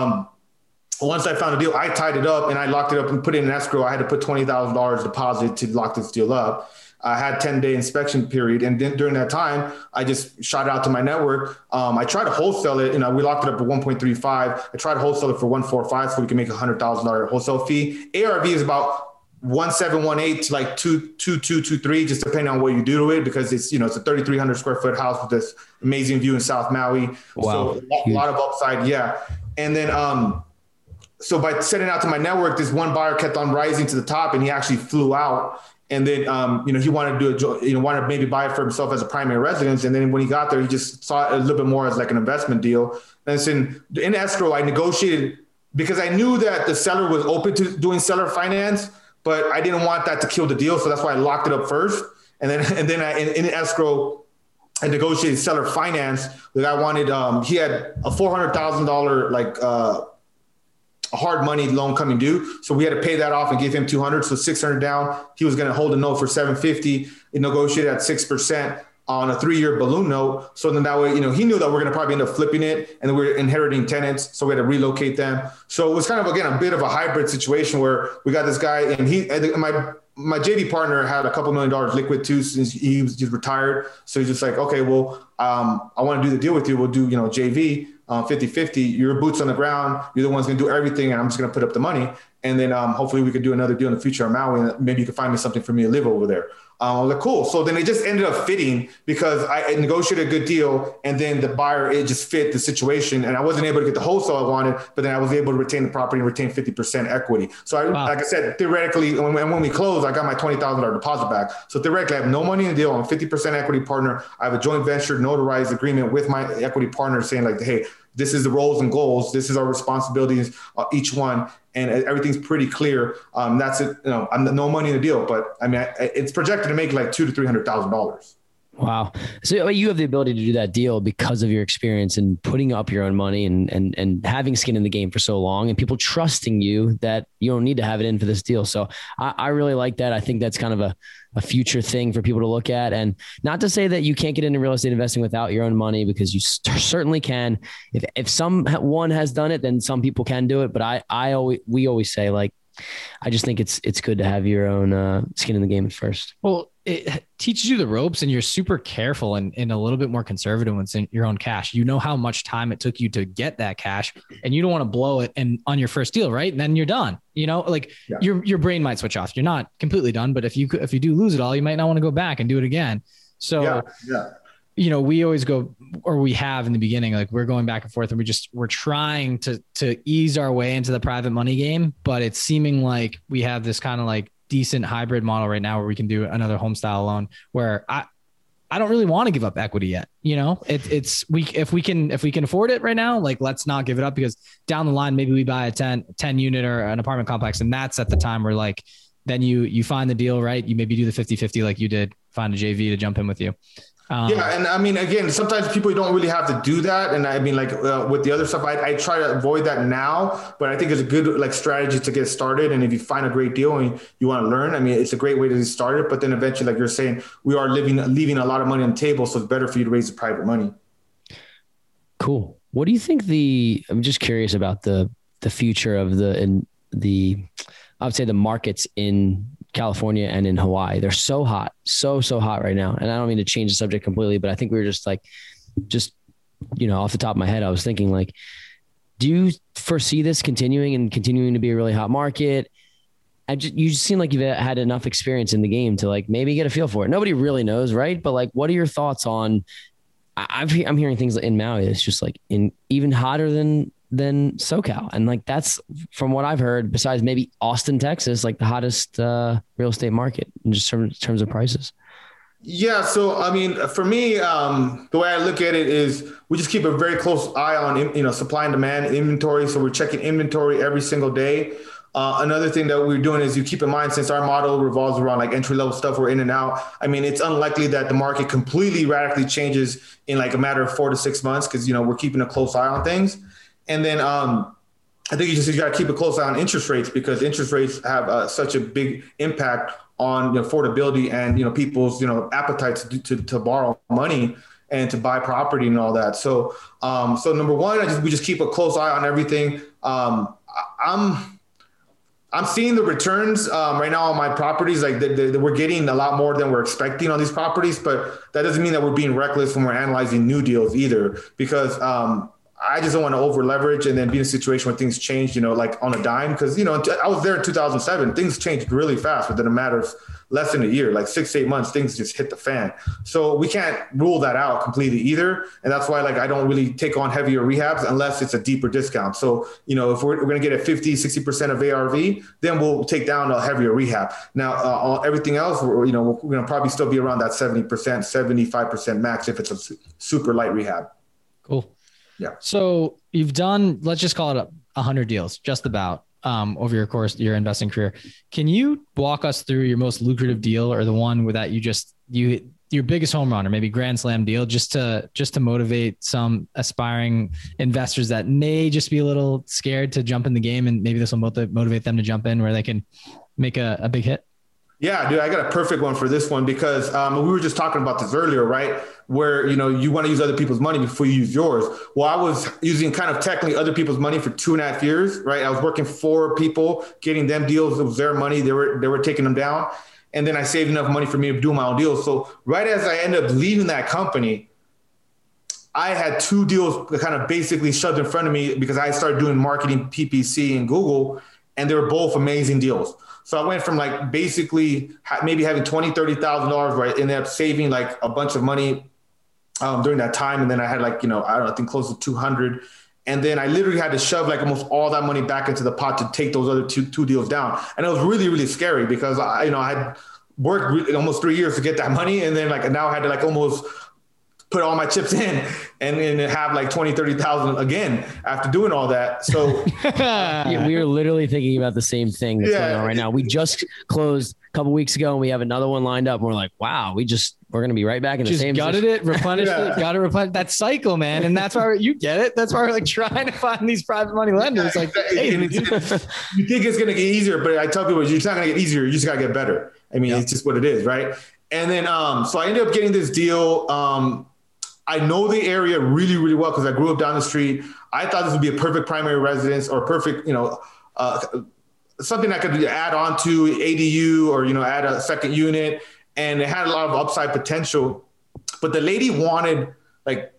Once I found a deal, I tied it up and I locked it up and put it in escrow. I had to put $20,000 deposit to lock this deal up. I had 10-day inspection period. And then during that time, I just shot it out to my network. I tried to wholesale it. We locked it up at 1.35. I tried to wholesale it for 1.45 so we can make $100,000 wholesale fee. ARV is about 1.718 to like 2.223, just depending on what you do to it, because it's, it's a 3,300 square foot house with this amazing view in South Maui. Wow. So a lot of upside. Yeah. And then, so by sending out to my network, this one buyer kept on rising to the top, and he actually flew out. And then, he wanted to do wanted to maybe buy it for himself as a primary residence. And then when he got there, he just saw it a little bit more as like an investment deal. And so in escrow, I negotiated because I knew that the seller was open to doing seller finance, but I didn't want that to kill the deal. So that's why I locked it up first. And then in escrow, I negotiated seller finance. The guy wanted, he had a $400,000 a hard money loan coming due. So we had to pay that off and give him 200. So 600 down. He was going to hold a note for 750. It negotiated at 6% on a 3-year balloon note. So then that way, he knew that we're going to probably end up flipping it, and then we're inheriting tenants. So we had to relocate them. So it was kind of, again, a bit of a hybrid situation where we got this guy, and my JV partner had a couple $1 million liquid too, since he was just retired. So he's just like, okay, well, I want to do the deal with you. We'll do, JV. 50-50, your boots on the ground. You're the one's going to do everything, and I'm just going to put up the money. And then hopefully we could do another deal in the future on Maui, and maybe you could find me something for me to live over there. I was like, cool. So then it just ended up fitting because I negotiated a good deal, and then the buyer, it just fit the situation, and I wasn't able to get the wholesale I wanted, but then I was able to retain the property and retain 50% equity. So like I said, theoretically, when we closed, I got my $20,000 deposit back. So theoretically, I have no money in the deal. I'm a 50% equity partner. I have a joint venture notarized agreement with my equity partner saying like, hey, this is the roles and goals. This is our responsibilities, each one. And everything's pretty clear. That's it. I'm no money in the deal, but I mean, it's projected to make like $200,000 to $300,000. Wow. So you have the ability to do that deal because of your experience in putting up your own money and having skin in the game for so long, and people trusting you that you don't need to have it in for this deal. So I really like that. I think that's kind of a future thing for people to look at, and not to say that you can't get into real estate investing without your own money, because you certainly can. If someone has done it, then some people can do it. But we always say, like, I just think it's good to have your own skin in the game at first. Well, it teaches you the ropes, and you're super careful and a little bit more conservative when it's in your own cash. You know how much time it took you to get that cash, and you don't want to blow it and on your first deal, right? And then you're done. Like your brain might switch off. You're not completely done, but if you do lose it all, you might not want to go back and do it again. So we always go, or we have in the beginning, like we're going back and forth, and we're trying to ease our way into the private money game, but it's seeming like we have this kind of like decent hybrid model right now where we can do another home style loan, where I don't really want to give up equity yet. If we can afford it right now, like, let's not give it up, because down the line, maybe we buy a 10 unit or an apartment complex. And that's at the time where, like, then you find the deal, right? You maybe do the 50-50 like you did, find a JV to jump in with you. And I mean, again, sometimes people don't really have to do that. And I mean, like with the other stuff, I try to avoid that now, but I think it's a good like strategy to get started. And if you find a great deal and you want to learn, I mean, it's a great way to get started. But then eventually, like you're saying, we are leaving a lot of money on the table. So it's better for you to raise the private money. Cool. What do you think I'm just curious about the future of I would say the markets in California and in Hawaii. They're so hot, so hot right now. And I don't mean to change the subject completely, but I think we were just off the top of my head, I was thinking, like, do you foresee this continuing to be a really hot market? You just seem like you've had enough experience in the game to like maybe get a feel for it. Nobody really knows, right? But like, what are your thoughts on, I'm hearing things in Maui, it's just like even hotter than SoCal. And like, that's from what I've heard, besides maybe Austin, Texas, like the hottest real estate market in just terms of prices. Yeah. So, I mean, for me, the way I look at it is we just keep a very close eye on, supply and demand inventory. So we're checking inventory every single day. Another thing that we're doing is you keep in mind, since our model revolves around like entry-level stuff, we're in and out. I mean, it's unlikely that the market completely radically changes in like a matter of 4 to 6 months, because, we're keeping a close eye on things. And then I think you got to keep a close eye on interest rates, because interest rates have such a big impact on affordability and people's appetite to borrow money and to buy property and all that. So so number one, we just keep a close eye on everything. I'm seeing the returns right now on my properties. Like we're getting a lot more than we're expecting on these properties, but that doesn't mean that we're being reckless when we're analyzing new deals either, because I just don't want to over leverage and then be in a situation where things change, like on a dime. Because, I was there in 2007. Things changed really fast within a matter of less than a year, like 6 to 8 months, things just hit the fan. So we can't rule that out completely either. And that's why, like, I don't really take on heavier rehabs unless it's a deeper discount. So, if we're going to get a 50, 60% of ARV, then we'll take down a heavier rehab. Now, on everything else, we're going to probably still be around that 70%, 75% max if it's a super light rehab. Cool. Yeah. So you've done, let's just call it 100 deals, just about over your investing career. Can you walk us through your most lucrative deal, or the one that your biggest home run, or maybe grand slam deal, just to motivate some aspiring investors that may just be a little scared to jump in the game, and maybe this will motivate them to jump in where they can make a big hit? Yeah, dude, I got a perfect one for this one, because we were just talking about this earlier, right? Where, you want to use other people's money before you use yours. Well, I was using kind of technically other people's money for 2.5 years, right? I was working for people, getting them deals. It was their money. They were taking them down. And then I saved enough money for me to do my own deals. So right as I ended up leaving that company, I had 2 deals kind of basically shoved in front of me, because I started doing marketing PPC and Google, and they were both amazing deals. So I went from like basically maybe having $20,000, $30,000, right? Ended up saving like a bunch of money during that time. And then I had like, I think close to 200. And then I literally had to shove like almost all that money back into the pot to take those other two deals down. And it was really, really scary, because I had worked almost 3 years to get that money. And then like now I had to like almost put all my chips in and then have like 20, 30,000 again after doing all that. So we are literally thinking about the same thing that's going on right now. We just closed a couple weeks ago and we have another one lined up and we're like, wow, we're going to be right back in the same gutted position. it, replenished it, got to replenish that cycle, man. And that's why you get it. That's why we're like trying to find these private money lenders. Like, hey, you think it's going to get easier, but I tell people it's not going to get easier. You just got to get better. I mean, it's just what it is. Right. And then, so I ended up getting this deal. I know the area really, really well because I grew up down the street. I thought this would be a perfect primary residence or perfect, something I could add on to ADU or, add a second unit. And it had a lot of upside potential. But the lady wanted like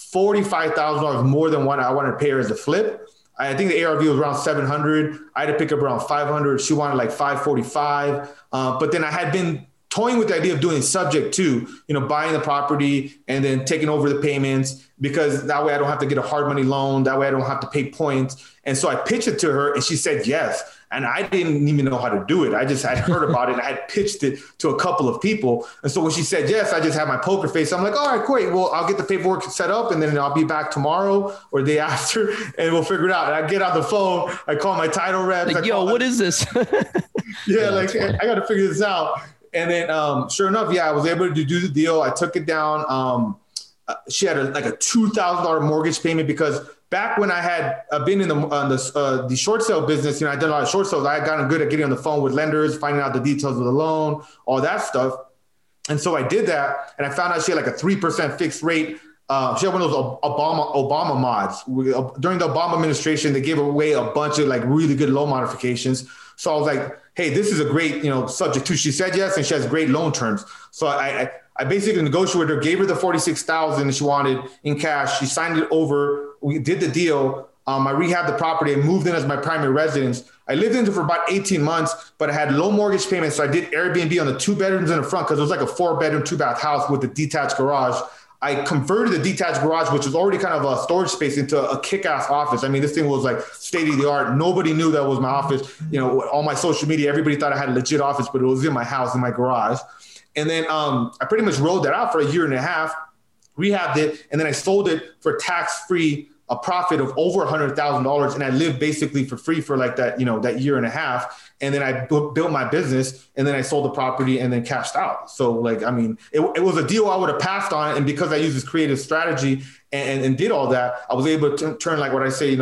$45,000 more than what I wanted to pay her as a flip. I think the ARV was around 700. I had to pick up around 500. She wanted like 545. But then I had been toying with the idea of doing subject to, buying the property and then taking over the payments, because that way I don't have to get a hard money loan. That way I don't have to pay points. And so I pitched it to her and she said yes. And I didn't even know how to do it. I just had heard about it and I had pitched it to a couple of people. And so when she said yes, I just had my poker face. I'm like, all right, great. Well, I'll get the paperwork set up and then I'll be back tomorrow or the day after and we'll figure it out. And I get on the phone, I call my title rep. Like, yo, what is this? Yeah, like I got to figure this out. And then sure enough, I was able to do the deal. I took it down. She had a $2,000 mortgage payment because back when I had been in the short sale business, I did a lot of short sales. I had gotten good at getting on the phone with lenders, finding out the details of the loan, all that stuff. And so I did that. And I found out she had like a 3% fixed rate. She had one of those Obama mods. During the Obama administration, they gave away a bunch of like really good loan modifications. So I was like, hey, this is a great, subject to. She said yes, and she has great loan terms. So I basically negotiated with her, gave her the $46,000 she wanted in cash. She signed it over. We did the deal. I rehabbed the property and moved in as my primary residence. I lived in it for about 18 months, but I had low mortgage payments. So I did Airbnb on the 2 bedrooms in the front because it was like a 4-bedroom, 2-bath house with a detached garage. I converted the detached garage, which was already kind of a storage space, into a kick-ass office. I mean, this thing was like state of the art. Nobody knew that was my office. All my social media, everybody thought I had a legit office, but it was in my house, in my garage. And then I pretty much rolled that out for a year and a half, rehabbed it, and then I sold it for tax-free, a profit of over $100,000. And I lived basically for free for like that, that year and a half. And then I built my business and then I sold the property and then cashed out. So like, I mean, it was a deal I would have passed on. And because I used this creative strategy and did all that, I was able to turn like what I say,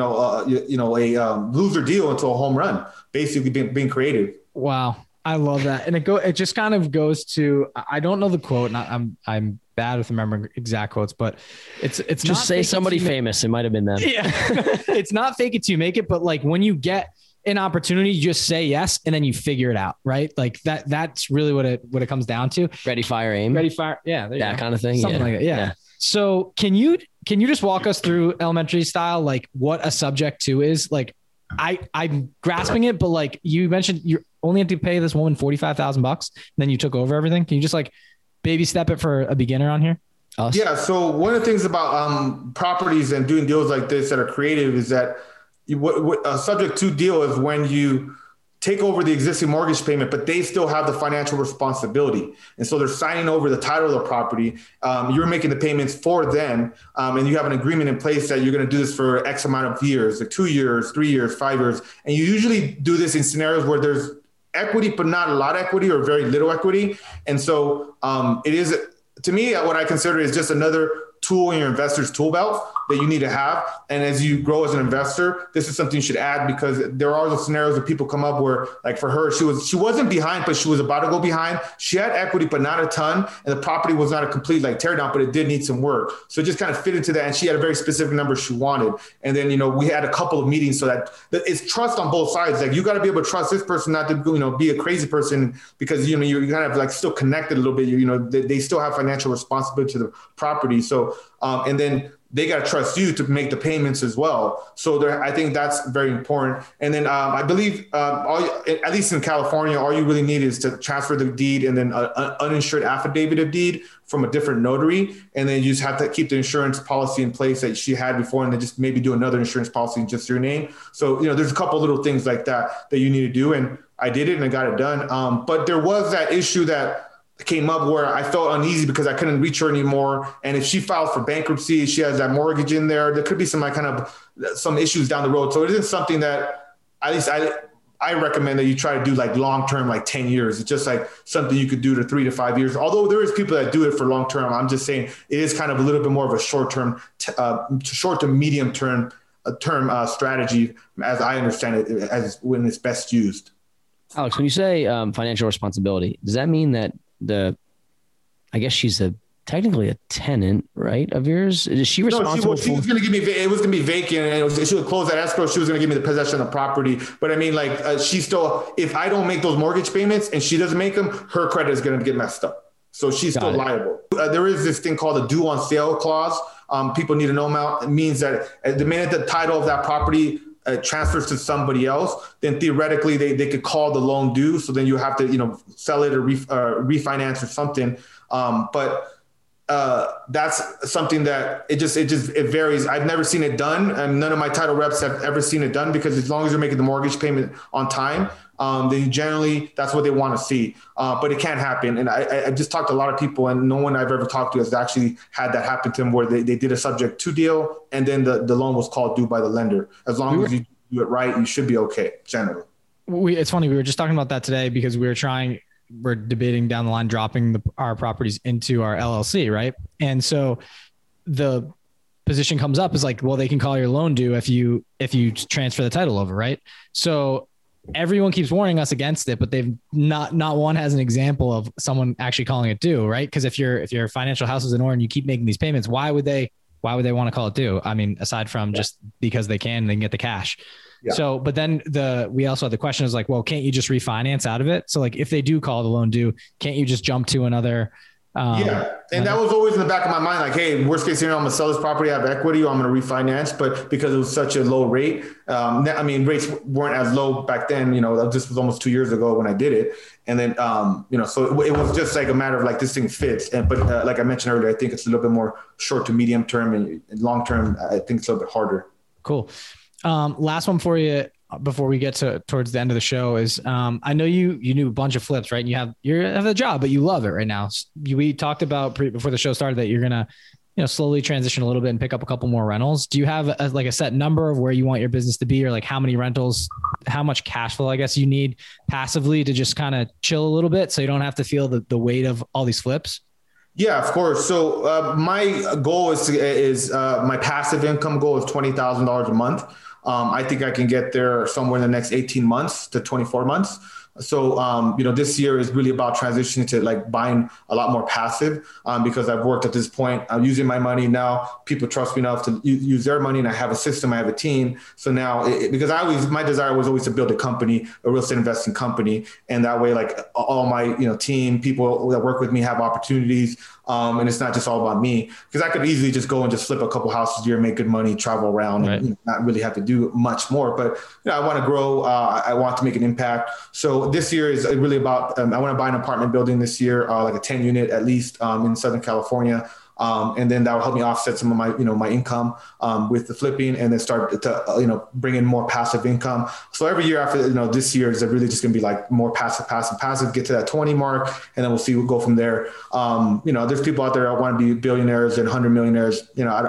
a loser deal into a home run, basically being creative. Wow. I love that. And it just kind of goes to, I don't know the quote and I'm bad with remembering exact quotes, but it's just say somebody famous. It might've been them. Yeah. It's not fake it till you make it, but like when you get an opportunity, you just say yes, and then you figure it out. Right. Like that's really what it comes down to. Ready, fire, aim. Ready, fire. Yeah. That kind of thing. Something like that. Yeah. So can you just walk us through elementary style, like what a subject to is? Like I'm grasping it, but like you mentioned, you only have to pay this woman $45,000, then you took over everything. Can you just like baby step it for a beginner on here? Us? Yeah. So one of the things about properties and doing deals like this that are creative is that what a subject to deal is when you take over the existing mortgage payment, but they still have the financial responsibility. And so they're signing over the title of the property. You're making the payments for them. And you have an agreement in place that you're going to do this for X amount of years, like 2 years, 3 years, 5 years. And you usually do this in scenarios where there's equity, but not a lot of equity or very little equity. And so it is, to me, what I consider is just another tool in your investor's tool belt that you need to have. And as you grow as an investor, this is something you should add, because there are those scenarios where people come up where, like for her, she wasn't behind, but she was about to go behind. She had equity, but not a ton. And the property was not a complete like tear down, but it did need some work. So it just kind of fit into that. And she had a very specific number she wanted. And then, we had a couple of meetings so that it's trust on both sides. Like you got to be able to trust this person not to, be a crazy person, because, you're kind of like still connected a little bit. They still have financial responsibility to the property. So, and then they got to trust you to make the payments as well. So I think that's very important. And then I believe, at least in California, all you really need is to transfer the deed and then an uninsured affidavit of deed from a different notary. And then you just have to keep the insurance policy in place that she had before, and then just maybe do another insurance policy in just your name. So, there's a couple little things like that you need to do. And I did it and I got it done. But there was that issue that came up where I felt uneasy because I couldn't reach her anymore. And if she files for bankruptcy, she has that mortgage in there, there could be some some issues down the road. So it isn't something that at least I recommend that you try to do like long-term, like 10 years. It's just like something you could do to 3 to 5 years. Although there is people that do it for long-term, I'm just saying it is kind of a little bit more of a short to medium term strategy, as I understand it, as when it's best used. Alex, when you say financial responsibility, does that mean that I guess she's technically a tenant, right, of yours? Is she responsible? No, she was going to give me, it was going to be vacant, and she would close that escrow. She was going to give me the possession of the property. But I mean, like, she still, if I don't make those mortgage payments and she doesn't make them, her credit is going to get messed up. So she's still liable. There is this thing called a due on sale clause. People need to know about. It means that the minute the title of that property transfers to somebody else, then theoretically they could call the loan due. So then you have to, sell it or refinance or something. But that's something that it varies. I've never seen it done, and none of my title reps have ever seen it done, because as long as you're making the mortgage payment on time, then generally that's what they want to see. But it can happen. And I just talked to a lot of people, and no one I've ever talked to has actually had that happen to them, where they did a subject to deal and then the loan was called due by the lender. As long as you do it right, you should be okay generally. It's funny. We were just talking about that today because we're debating down the line, dropping our properties into our LLC. Right. And so the position comes up is like, well, they can call your loan due if you transfer the title over. Right. So everyone keeps warning us against it, but they've not one has an example of someone actually calling it due. Right. Cause if your financial house is in order and you keep making these payments, why would they want to call it due? I mean, aside from just because they can get the cash. Yeah. So, but then we also had the question is like, well, can't you just refinance out of it? So like, if they do call the loan due, can't you just jump to another? And that was always in the back of my mind, like, hey, worst case scenario, I'm gonna sell this property, I have equity, or I'm gonna refinance. But because it was such a low rate, rates weren't as low back then. This was almost 2 years ago when I did it. And then, so it was just like a matter of like, this thing fits. But like I mentioned earlier, I think it's a little bit more short to medium term, and long term, I think it's a little bit harder. Cool. Last one for you before we get towards the end of the show is, I know you knew a bunch of flips, right? And you have a job, but you love it right now. We talked about before the show started that you're going to, slowly transition a little bit and pick up a couple more rentals. Do you have a set number of where you want your business to be, or like how many rentals, how much cash flow, I guess, you need passively to just kind of chill a little bit so you don't have to feel the weight of all these flips? Yeah, of course. So my goal is my passive income goal is $20,000 a month. I think I can get there somewhere in the next 18 months to 24 months. So, this year is really about transitioning to like buying a lot more passive, because I've worked at this point. I'm using my money now. People trust me enough to use their money, and I have a system, I have a team. So now, because my desire was always to build a company, a real estate investing company. And that way, like all my, team, people that work with me have opportunities. And it's not just all about me, because I could easily just go and just flip a couple houses a year, make good money, travel around, right, and not really have to do much more. But I want to grow. I want to make an impact. So this year is really about, I want to buy an apartment building this year, like a 10 unit at least, in Southern California. And then that will help me offset some of my, my income with the flipping, and then start to, bring in more passive income. So every year after, this year is really just going to be like more passive, get to that 20 mark. And then we'll go from there. There's people out there that want to be billionaires and 100 millionaires.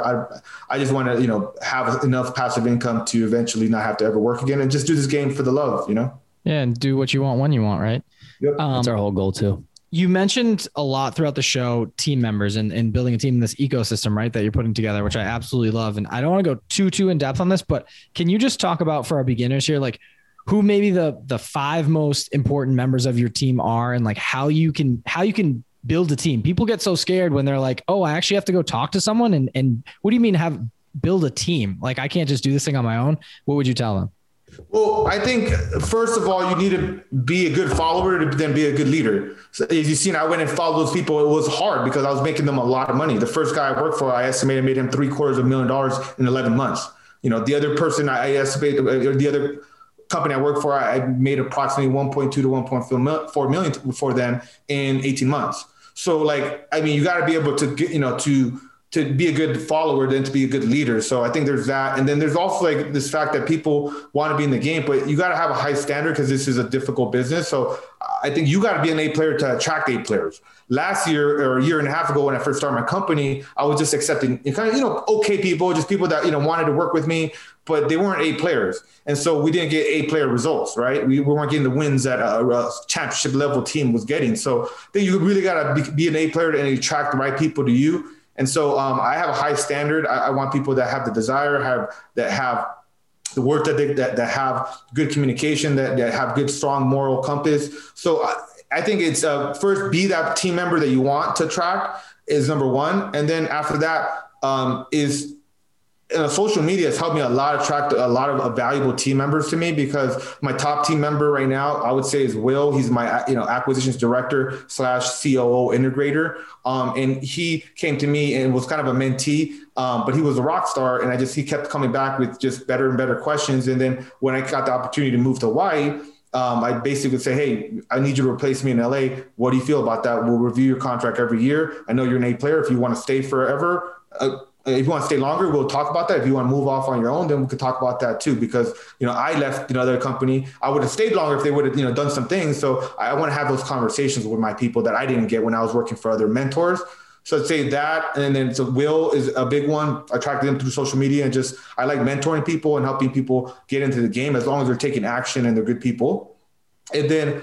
I just want to, have enough passive income to eventually not have to ever work again and just do this game for the love, Yeah. And do what you want when you want. Right. Yep. That's our whole goal too. You mentioned a lot throughout the show, team members and building a team in this ecosystem, right, that you're putting together, which I absolutely love. And I don't want to go too in depth on this, but can you just talk about, for our beginners here, like who maybe the 5 most important members of your team are, and like how you can build a team? People get so scared when they're like, oh, I actually have to go talk to someone. And what do you mean build a team? Like, I can't just do this thing on my own. What would you tell them? Well, I think first of all, you need to be a good follower to then be a good leader. So as you've seen, I went and followed those people. It was hard because I was making them a lot of money. The first guy I worked for, I estimated made him $750,000 in 11 months. The other person I estimated, the other company I worked for, I made approximately 1.2 to 1.4 million for them in 18 months. So you got to be able to get, to to be a good follower than to be a good leader. So I think there's that. And then there's also like this fact that people want to be in the game, but you got to have a high standard because this is a difficult business. So I think you got to be an A player to attract A players. Last year or a year and a half ago, when I first started my company, I was just accepting kind of, okay people, just people that, wanted to work with me, but they weren't A players. And so we didn't get A player results, right? We weren't getting the wins that a championship level team was getting. So then you really got to be an A player and attract the right people to you. And so I have a high standard. I want people that have the desire, that have the work ethic, that have good communication, that have good, strong moral compass. So I think it's first, be that team member that you want to attract is number one. And then after that is social media has helped me attract a lot of valuable team members to me, because my top team member right now, I would say, is Will. He's my acquisitions director / COO integrator. And he came to me and was kind of a mentee, but he was a rock star. And he kept coming back with just better and better questions. And then when I got the opportunity to move to Hawaii, I basically would say, hey, I need you to replace me in LA. What do you feel about that? We'll review your contract every year. I know you're an A player. If you want to stay forever, if you want to stay longer, we'll talk about that. If you want to move off on your own, then we could talk about that too. Because, I left another company. I would have stayed longer if they would have, done some things. So I want to have those conversations with my people that I didn't get when I was working for other mentors. So I'd say that. And then so Will is a big one. I attracted them through social media, and I like mentoring people and helping people get into the game as long as they're taking action and they're good people. And then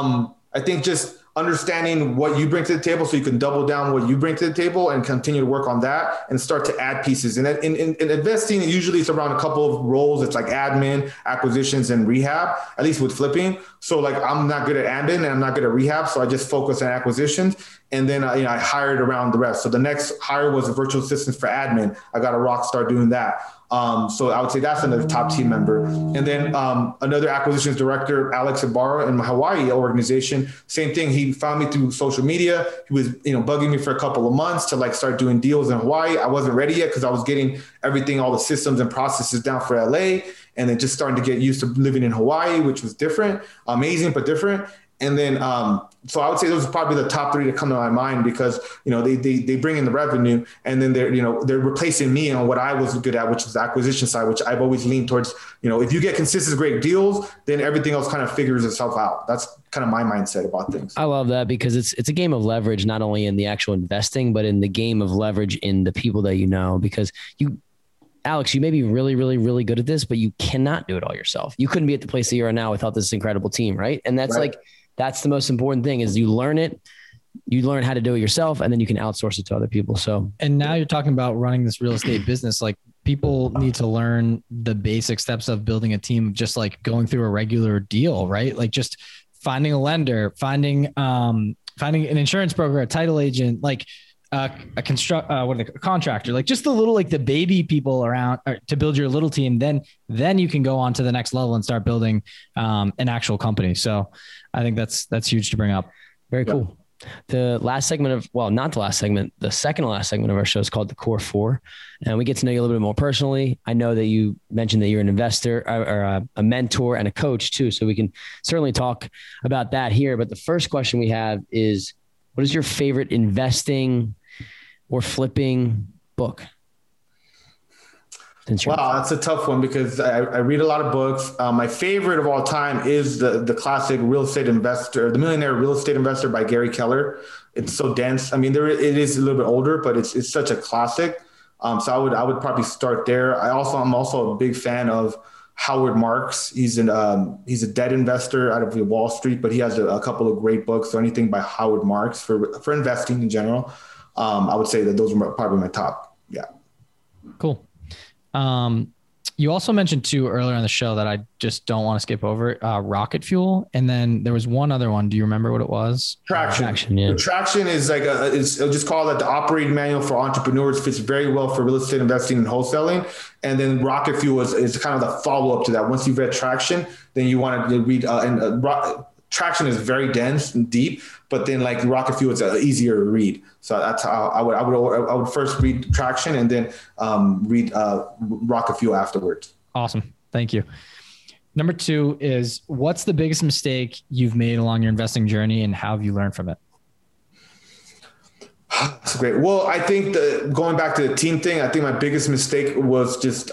I think just understanding what you bring to the table so you can double down what you bring to the table and continue to work on that and start to add pieces. And in investing, usually it's around a couple of roles. It's like admin, acquisitions, and rehab, at least with flipping. So like I'm not good at admin and I'm not good at rehab. So I just focus on acquisitions. And then I hired around the rest. So the next hire was a virtual assistant for admin. I got a rock star doing that. So I would say that's another top team member. And then another acquisitions director, Alex Ibarra, in my Hawaii organization, same thing. He found me through social media. He was, bugging me for a couple of months to start doing deals in Hawaii. I wasn't ready yet because I was getting everything, all the systems and processes down for LA, and then just starting to get used to living in Hawaii, which was different, amazing, but different. And then, so I would say those are probably the top three that come to my mind, because, they bring in the revenue, and then they're replacing me on what I was good at, which is the acquisition side, which I've always leaned towards. If you get consistent, great deals, then everything else kind of figures itself out. That's kind of my mindset about things. I love that, because it's a game of leverage, not only in the actual investing, but in the game of leverage in the people that because Alex, you may be really, really, really good at this, but you cannot do it all yourself. You couldn't be at the place that you are now without this incredible team, right? And that's right. That's the most important thing, is you learn it, you learn how to do it yourself, and then you can outsource it to other people. So, and now you're talking about running this real estate business. Like, people need to learn the basic steps of building a team, just like going through a regular deal, right? Like just finding a lender, finding an insurance broker, a title agent, like a contractor, like just the little, like the baby people around to build your little team. Then you can go on to the next level and start building an actual company. So I think that's huge to bring up. Very cool. The last segment not the last segment, the second to last segment of our show is called the Core Four. And we get to know you a little bit more personally. I know that you mentioned that you're an investor or a mentor and a coach too. So we can certainly talk about that here. But the first question we have is, what is your favorite investing or flipping book? Wow, that's a tough one, because I read a lot of books. My favorite of all time is the classic Real Estate Investor, The Millionaire Real Estate Investor by Gary Keller. It's so dense. I mean, it is a little bit older, but it's such a classic. So I would probably start there. I'm also a big fan of Howard Marks. He's a debt investor out of Wall Street, but he has a couple of great books. So anything by Howard Marks for investing in general, I would say that those are probably my top. Yeah. Cool. You also mentioned too earlier on the show that I just don't want to skip over, Rocket Fuel. And then there was one other one. Do you remember what it was? Traction. Yeah. Traction is like I'll just call it the operating manual for entrepreneurs. Fits very well for real estate investing and wholesaling. And then Rocket Fuel is kind of the follow up to that. Once you've read Traction, then you want to read, Traction is very dense and deep, but then like Rocket Fuel is easier to read. So that's how I would first read Traction and then read Rocket Fuel afterwards. Awesome. Thank you. Number 2 is, what's the biggest mistake you've made along your investing journey, and how have you learned from it? That's great. Well, I think going back to the team thing, I think my biggest mistake was just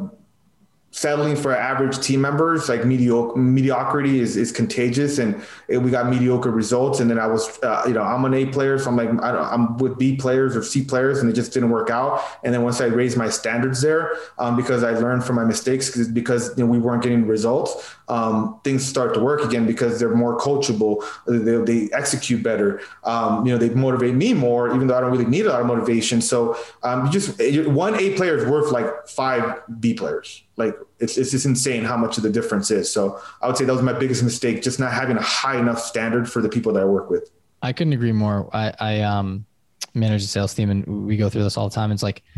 settling for average team members. Like mediocrity is contagious, and we got mediocre results. And then I was, I'm an A player, so I'm like, I'm with B players or C players, and it just didn't work out. And then once I raised my standards there, because I learned from my mistakes, because we weren't getting results, things start to work again because they're more coachable. They execute better. They motivate me more, even though I don't really need a lot of motivation. So one A player is worth like 5 B players. Like it's just insane how much of the difference is. So I would say that was my biggest mistake, just not having a high enough standard for the people that I work with. I couldn't agree more. I manage a sales team, and we go through this all the time. It's like,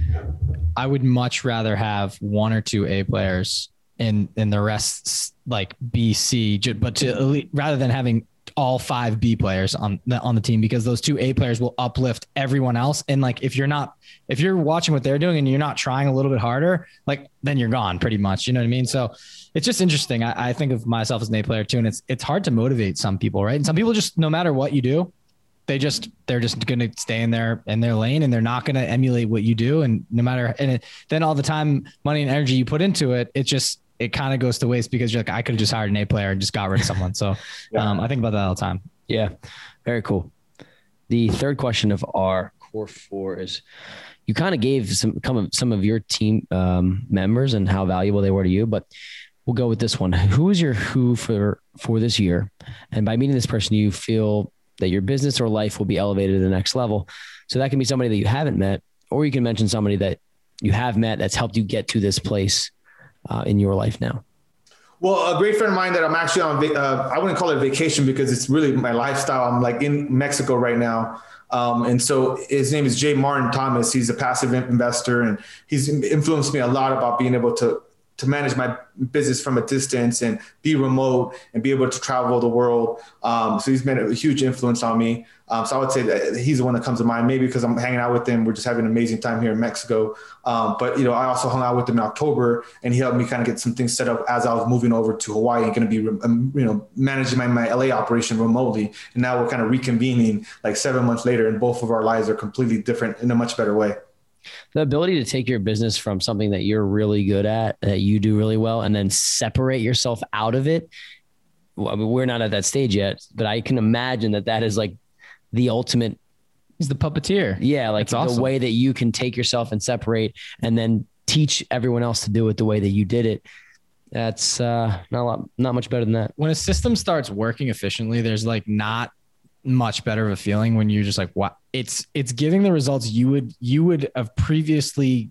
I would much rather have 1 or 2 A players and the rest like B, C, but rather than having all 5 B players on the team, because those 2 A players will uplift everyone else. And like, if you're watching what they're doing and you're not trying a little bit harder, like then you're gone pretty much. You know what I mean? So it's just interesting. I think of myself as an A player too. And it's hard to motivate some people, right? And some people just, no matter what you do, they're just going to stay in their lane, and they're not going to emulate what you do. And no matter, then all the time, money and energy you put into it, it kind of goes to waste, because you're like, I could have just hired an A player and just got rid of someone. So I think about that all the time. Yeah. Very cool. The third question of our core 4 is, you kind of gave some of your team members and how valuable they were to you, but we'll go with this one. Who is your who for this year? And by meeting this person, you feel that your business or life will be elevated to the next level. So that can be somebody that you haven't met, or you can mention somebody that you have met that's helped you get to this place in your life now. Well, a great friend of mine that I'm actually on, I wouldn't call it a vacation because it's really my lifestyle. I'm like in Mexico right now. And so his name is Jay Martin Thomas. He's a passive investor, and he's influenced me a lot about being able to manage my business from a distance and be remote and be able to travel the world. So he's been a huge influence on me. So I would say that he's the one that comes to mind, maybe because I'm hanging out with him. We're just having an amazing time here in Mexico. But I also hung out with him in October, and he helped me kind of get some things set up as I was moving over to Hawaii and going to be, managing my LA operation remotely. And now we're kind of reconvening like 7 months later, and both of our lives are completely different in a much better way. The ability to take your business from something that you're really good at, that you do really well, and then separate yourself out of it. Well, I mean, we're not at that stage yet, but I can imagine that is like the ultimate. He's the puppeteer. Yeah. Like the awesome way that you can take yourself and separate, and then teach everyone else to do it the way that you did it. That's not much better than that. When a system starts working efficiently, there's like not much better of a feeling when you're just like, wow, it's giving the results you would have previously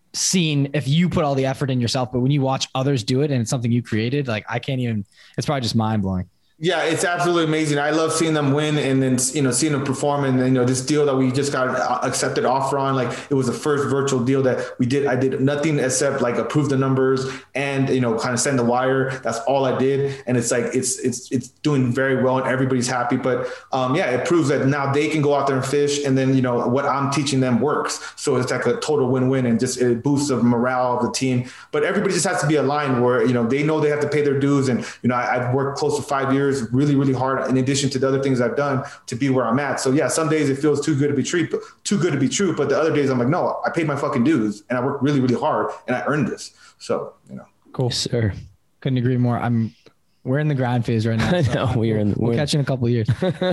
seen if you put all the effort in yourself. But when you watch others do it and it's something you created, like it's probably just mind blowing. Yeah, it's absolutely amazing. I love seeing them win, and then, seeing them perform. And, this deal that we just got accepted offer on, like it was the first virtual deal that we did. I did nothing except like approve the numbers and, kind of send the wire. That's all I did. And it's like, it's doing very well and everybody's happy. But it proves that now they can go out there and fish. And then, what I'm teaching them works. So it's like a total win-win, and just it boosts the morale of the team. But everybody just has to be aligned where, they know they have to pay their dues. And, I've worked close to 5 years, really, really hard, in addition to the other things I've done to be where I'm at. So yeah, some days it feels too good to be true. But the other days I'm like, no, I paid my fucking dues and I worked really, really hard and I earned this. So, Cool. Yes, sir. Couldn't agree more. We're in the grind phase right now. So I know we'll catch you in a couple of years.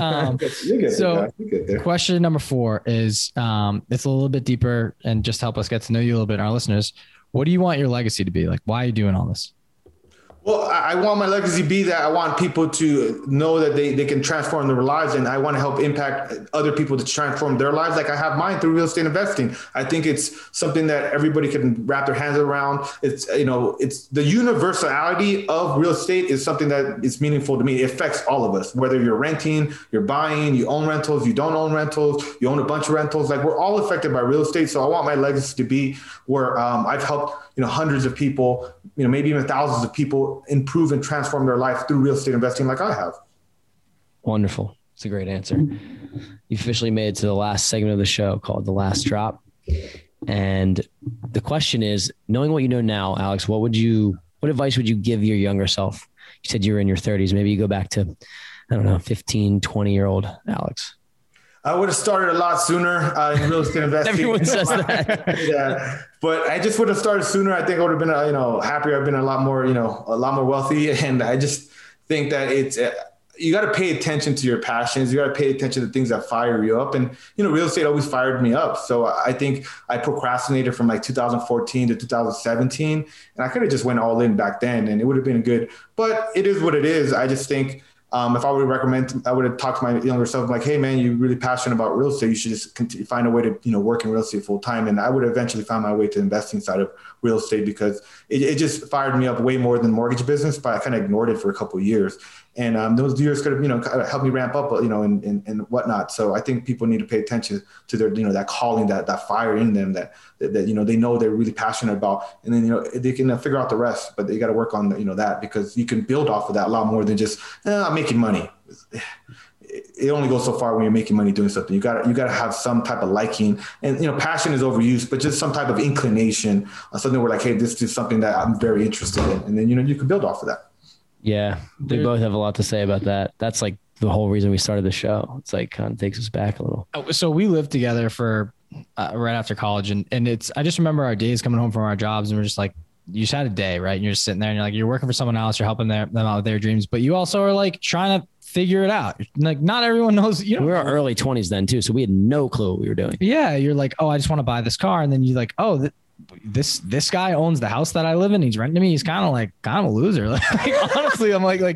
So question number 4 is, it's a little bit deeper, and just help us get to know you a little bit, our listeners. What do you want your legacy to be? Like, why are you doing all this? Well, I want my legacy to be that I want people to know that they can transform their lives, and I want to help impact other people to transform their lives like I have mine through real estate investing. I think it's something that everybody can wrap their hands around. It's, it's the universality of real estate is something that is meaningful to me. It affects all of us, whether you're renting, you're buying, you own rentals, you don't own rentals, you own a bunch of rentals. Like, we're all affected by real estate. So I want my legacy to be where I've helped, hundreds of people, maybe even thousands of people improve and transform their life through real estate investing like I have. Wonderful. It's a great answer. You officially made it to the last segment of the show called The Last Drop. And the question is, knowing what you know now, Alex, what advice would you give your younger self? You said you were in your 30s. Maybe you go back to, 15, 20-year-old Alex. I would have started a lot sooner in real estate investing. Everyone says that. Yeah, but I just would have started sooner. I think I would have been, happier. I've been a lot more wealthy. And I just think that you got to pay attention to your passions. You got to pay attention to things that fire you up. And, real estate always fired me up. So I think I procrastinated from like 2014 to 2017. And I could have just went all in back then and it would have been good, but it is what it is. I just think, if I would recommend, I would have talked to my younger self like, hey man, you're really passionate about real estate. You should just find a way to, work in real estate full time. And I would eventually find my way to the investing side of real estate because it just fired me up way more than mortgage business, but I kind of ignored it for a couple of years. And those years could have, kind of helped me ramp up, and whatnot. So I think people need to pay attention to their, that calling, that fire in them that they know they're really passionate about. And then, they can figure out the rest, but they got to work on, that because you can build off of that a lot more than just, I'm making money. It only goes so far when you're making money doing something. You got to have some type of liking and, passion is overused, but just some type of inclination, something where like, hey, this is something that I'm very interested in. And then, you can build off of that. Yeah, we both have a lot to say about that. That's like the whole reason we started the show. It's like kind of takes us back a little. So we lived together for right after college, and I just remember our days coming home from our jobs, and we're just like, you just had a day, right? And you're just sitting there, and you're like, you're working for someone else, you're helping them out with their dreams, but you also are like trying to figure it out. Like not everyone knows. We were early 20s then too, so we had no clue what we were doing. Yeah, you're like, oh, I just want to buy this car, and then you're like, oh. This guy owns the house that I live in. He's renting to me. He's kind of a loser. Like honestly, I'm like,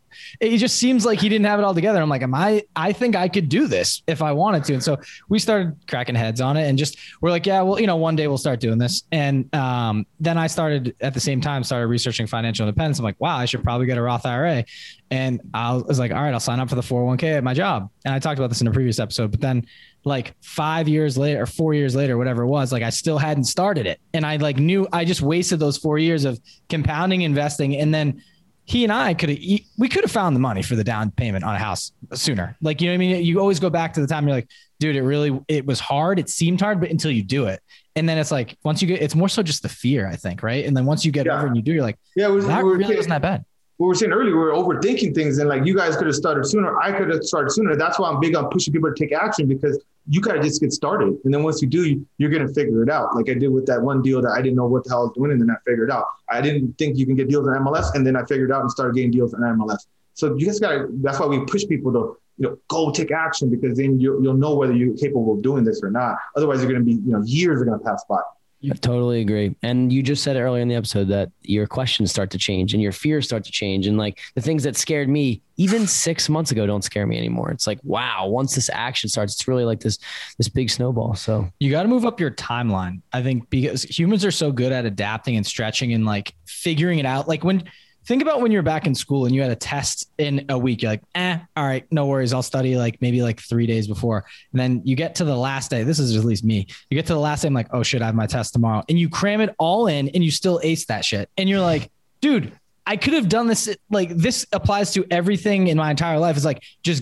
it just seems like he didn't have it all together. I'm like, I think I could do this if I wanted to. And so we started cracking heads on it and we're like, yeah, well, one day we'll start doing this. And then I started at the same time, researching financial independence. I'm like, wow, I should probably get a Roth IRA. And I was like, all right, I'll sign up for the 401k at my job. And I talked about this in a previous episode, but then like 5 years later or 4 years later, whatever it was, like I still hadn't started it. And I knew I just wasted those 4 years of compounding investing. And then he and I we could have found the money for the down payment on a house sooner. Like, you know what I mean? You always go back to the time you're like, dude, it was hard. It seemed hard, but until you do it. And then it's like, once you it's more so just the fear, I think. Right. And then once you get over and you do, you're like, that really wasn't that bad. We were saying earlier, we were overthinking things and like you guys could have started sooner. I could have started sooner. That's why I'm big on pushing people to take action because you got to just get started. And then once you do, you're going to figure it out. Like I did with that one deal that I didn't know what the hell I was doing. And then I figured it out. I didn't think you can get deals in MLS. And then I figured out and started getting deals in MLS. So you just that's why we push people to, go take action because then you'll know whether you're capable of doing this or not. Otherwise you're going to be, years are going to pass by. I totally agree. And you just said it earlier in the episode that your questions start to change and your fears start to change. And like the things that scared me even 6 months ago don't scare me anymore. It's like, wow, once this action starts, it's really like this big snowball. So you got to move up your timeline, I think, because humans are so good at adapting and stretching and like figuring it out. Like think about when you're back in school and you had a test in a week, you're like, all right, no worries. I'll study maybe 3 days before. And then you get to the last day. This is at least me. You get to the last day. I'm like, oh shit, I have my test tomorrow. And you cram it all in and you still ace that shit. And you're like, dude, I could have done this. Like this applies to everything in my entire life. It's like,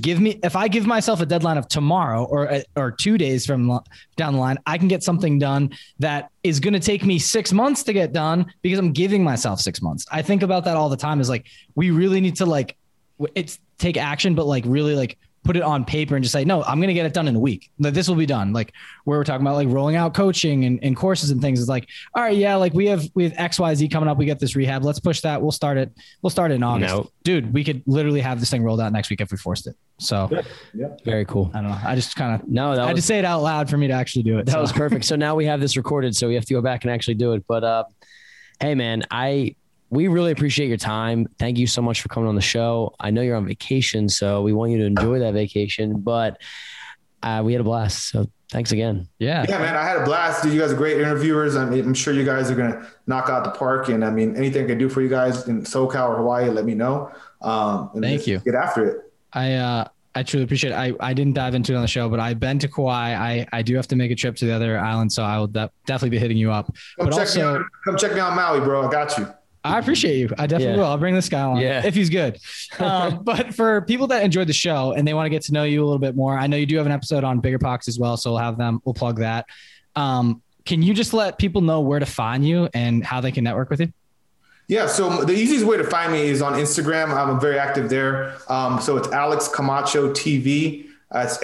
if I give myself a deadline of tomorrow or 2 days from down the line, I can get something done that is going to take me 6 months to get done because I'm giving myself 6 months. I think about that all the time is like, we really need to take action, but really put it on paper and just say, no, I'm going to get it done in a week. This will be done. Like where we're talking about rolling out coaching and courses and things is like, all right, yeah, we have XYZ coming up. We get this rehab. Let's push that. We'll start it in August. No. Dude, we could literally have this thing rolled out next week if we forced it. So yeah. Very cool. I don't know. I just kind of, I had to say it out loud for me to actually do it. That was perfect. So now we have this recorded, so we have to go back and actually do it. But hey man, we really appreciate your time. Thank you so much for coming on the show. I know you're on vacation, so we want you to enjoy that vacation, but we had a blast. So thanks again. Yeah, man, I had a blast. You guys are great interviewers. I mean, I'm sure you guys are going to knock out the park. And I mean, anything I can do for you guys in SoCal or Hawaii, let me know. Thank you. Get after it. I truly appreciate it. I didn't dive into it on the show, but I've been to Kauai. I do have to make a trip to the other islands, so I will definitely be hitting you up. Come check me out Maui, bro. I got you. I appreciate you. I definitely will. I'll bring this guy on if he's good. But for people that enjoyed the show and they want to get to know you a little bit more, I know you do have an episode on BiggerPockets as well. So we'll plug that. Can you just let people know where to find you and how they can network with you? Yeah. So the easiest way to find me is on Instagram. I'm very active there. So it's Alex Camacho TV. That's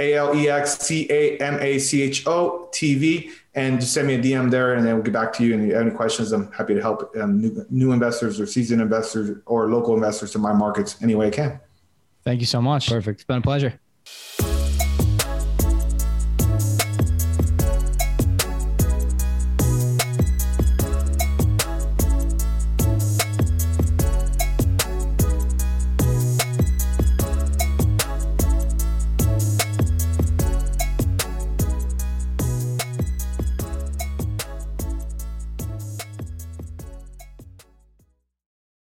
ALEXCAMACHO TV. And just send me a DM there, and then we'll get back to you. And if you have any questions, I'm happy to help new investors or seasoned investors or local investors in my markets any way I can. Thank you so much. Perfect. It's been a pleasure.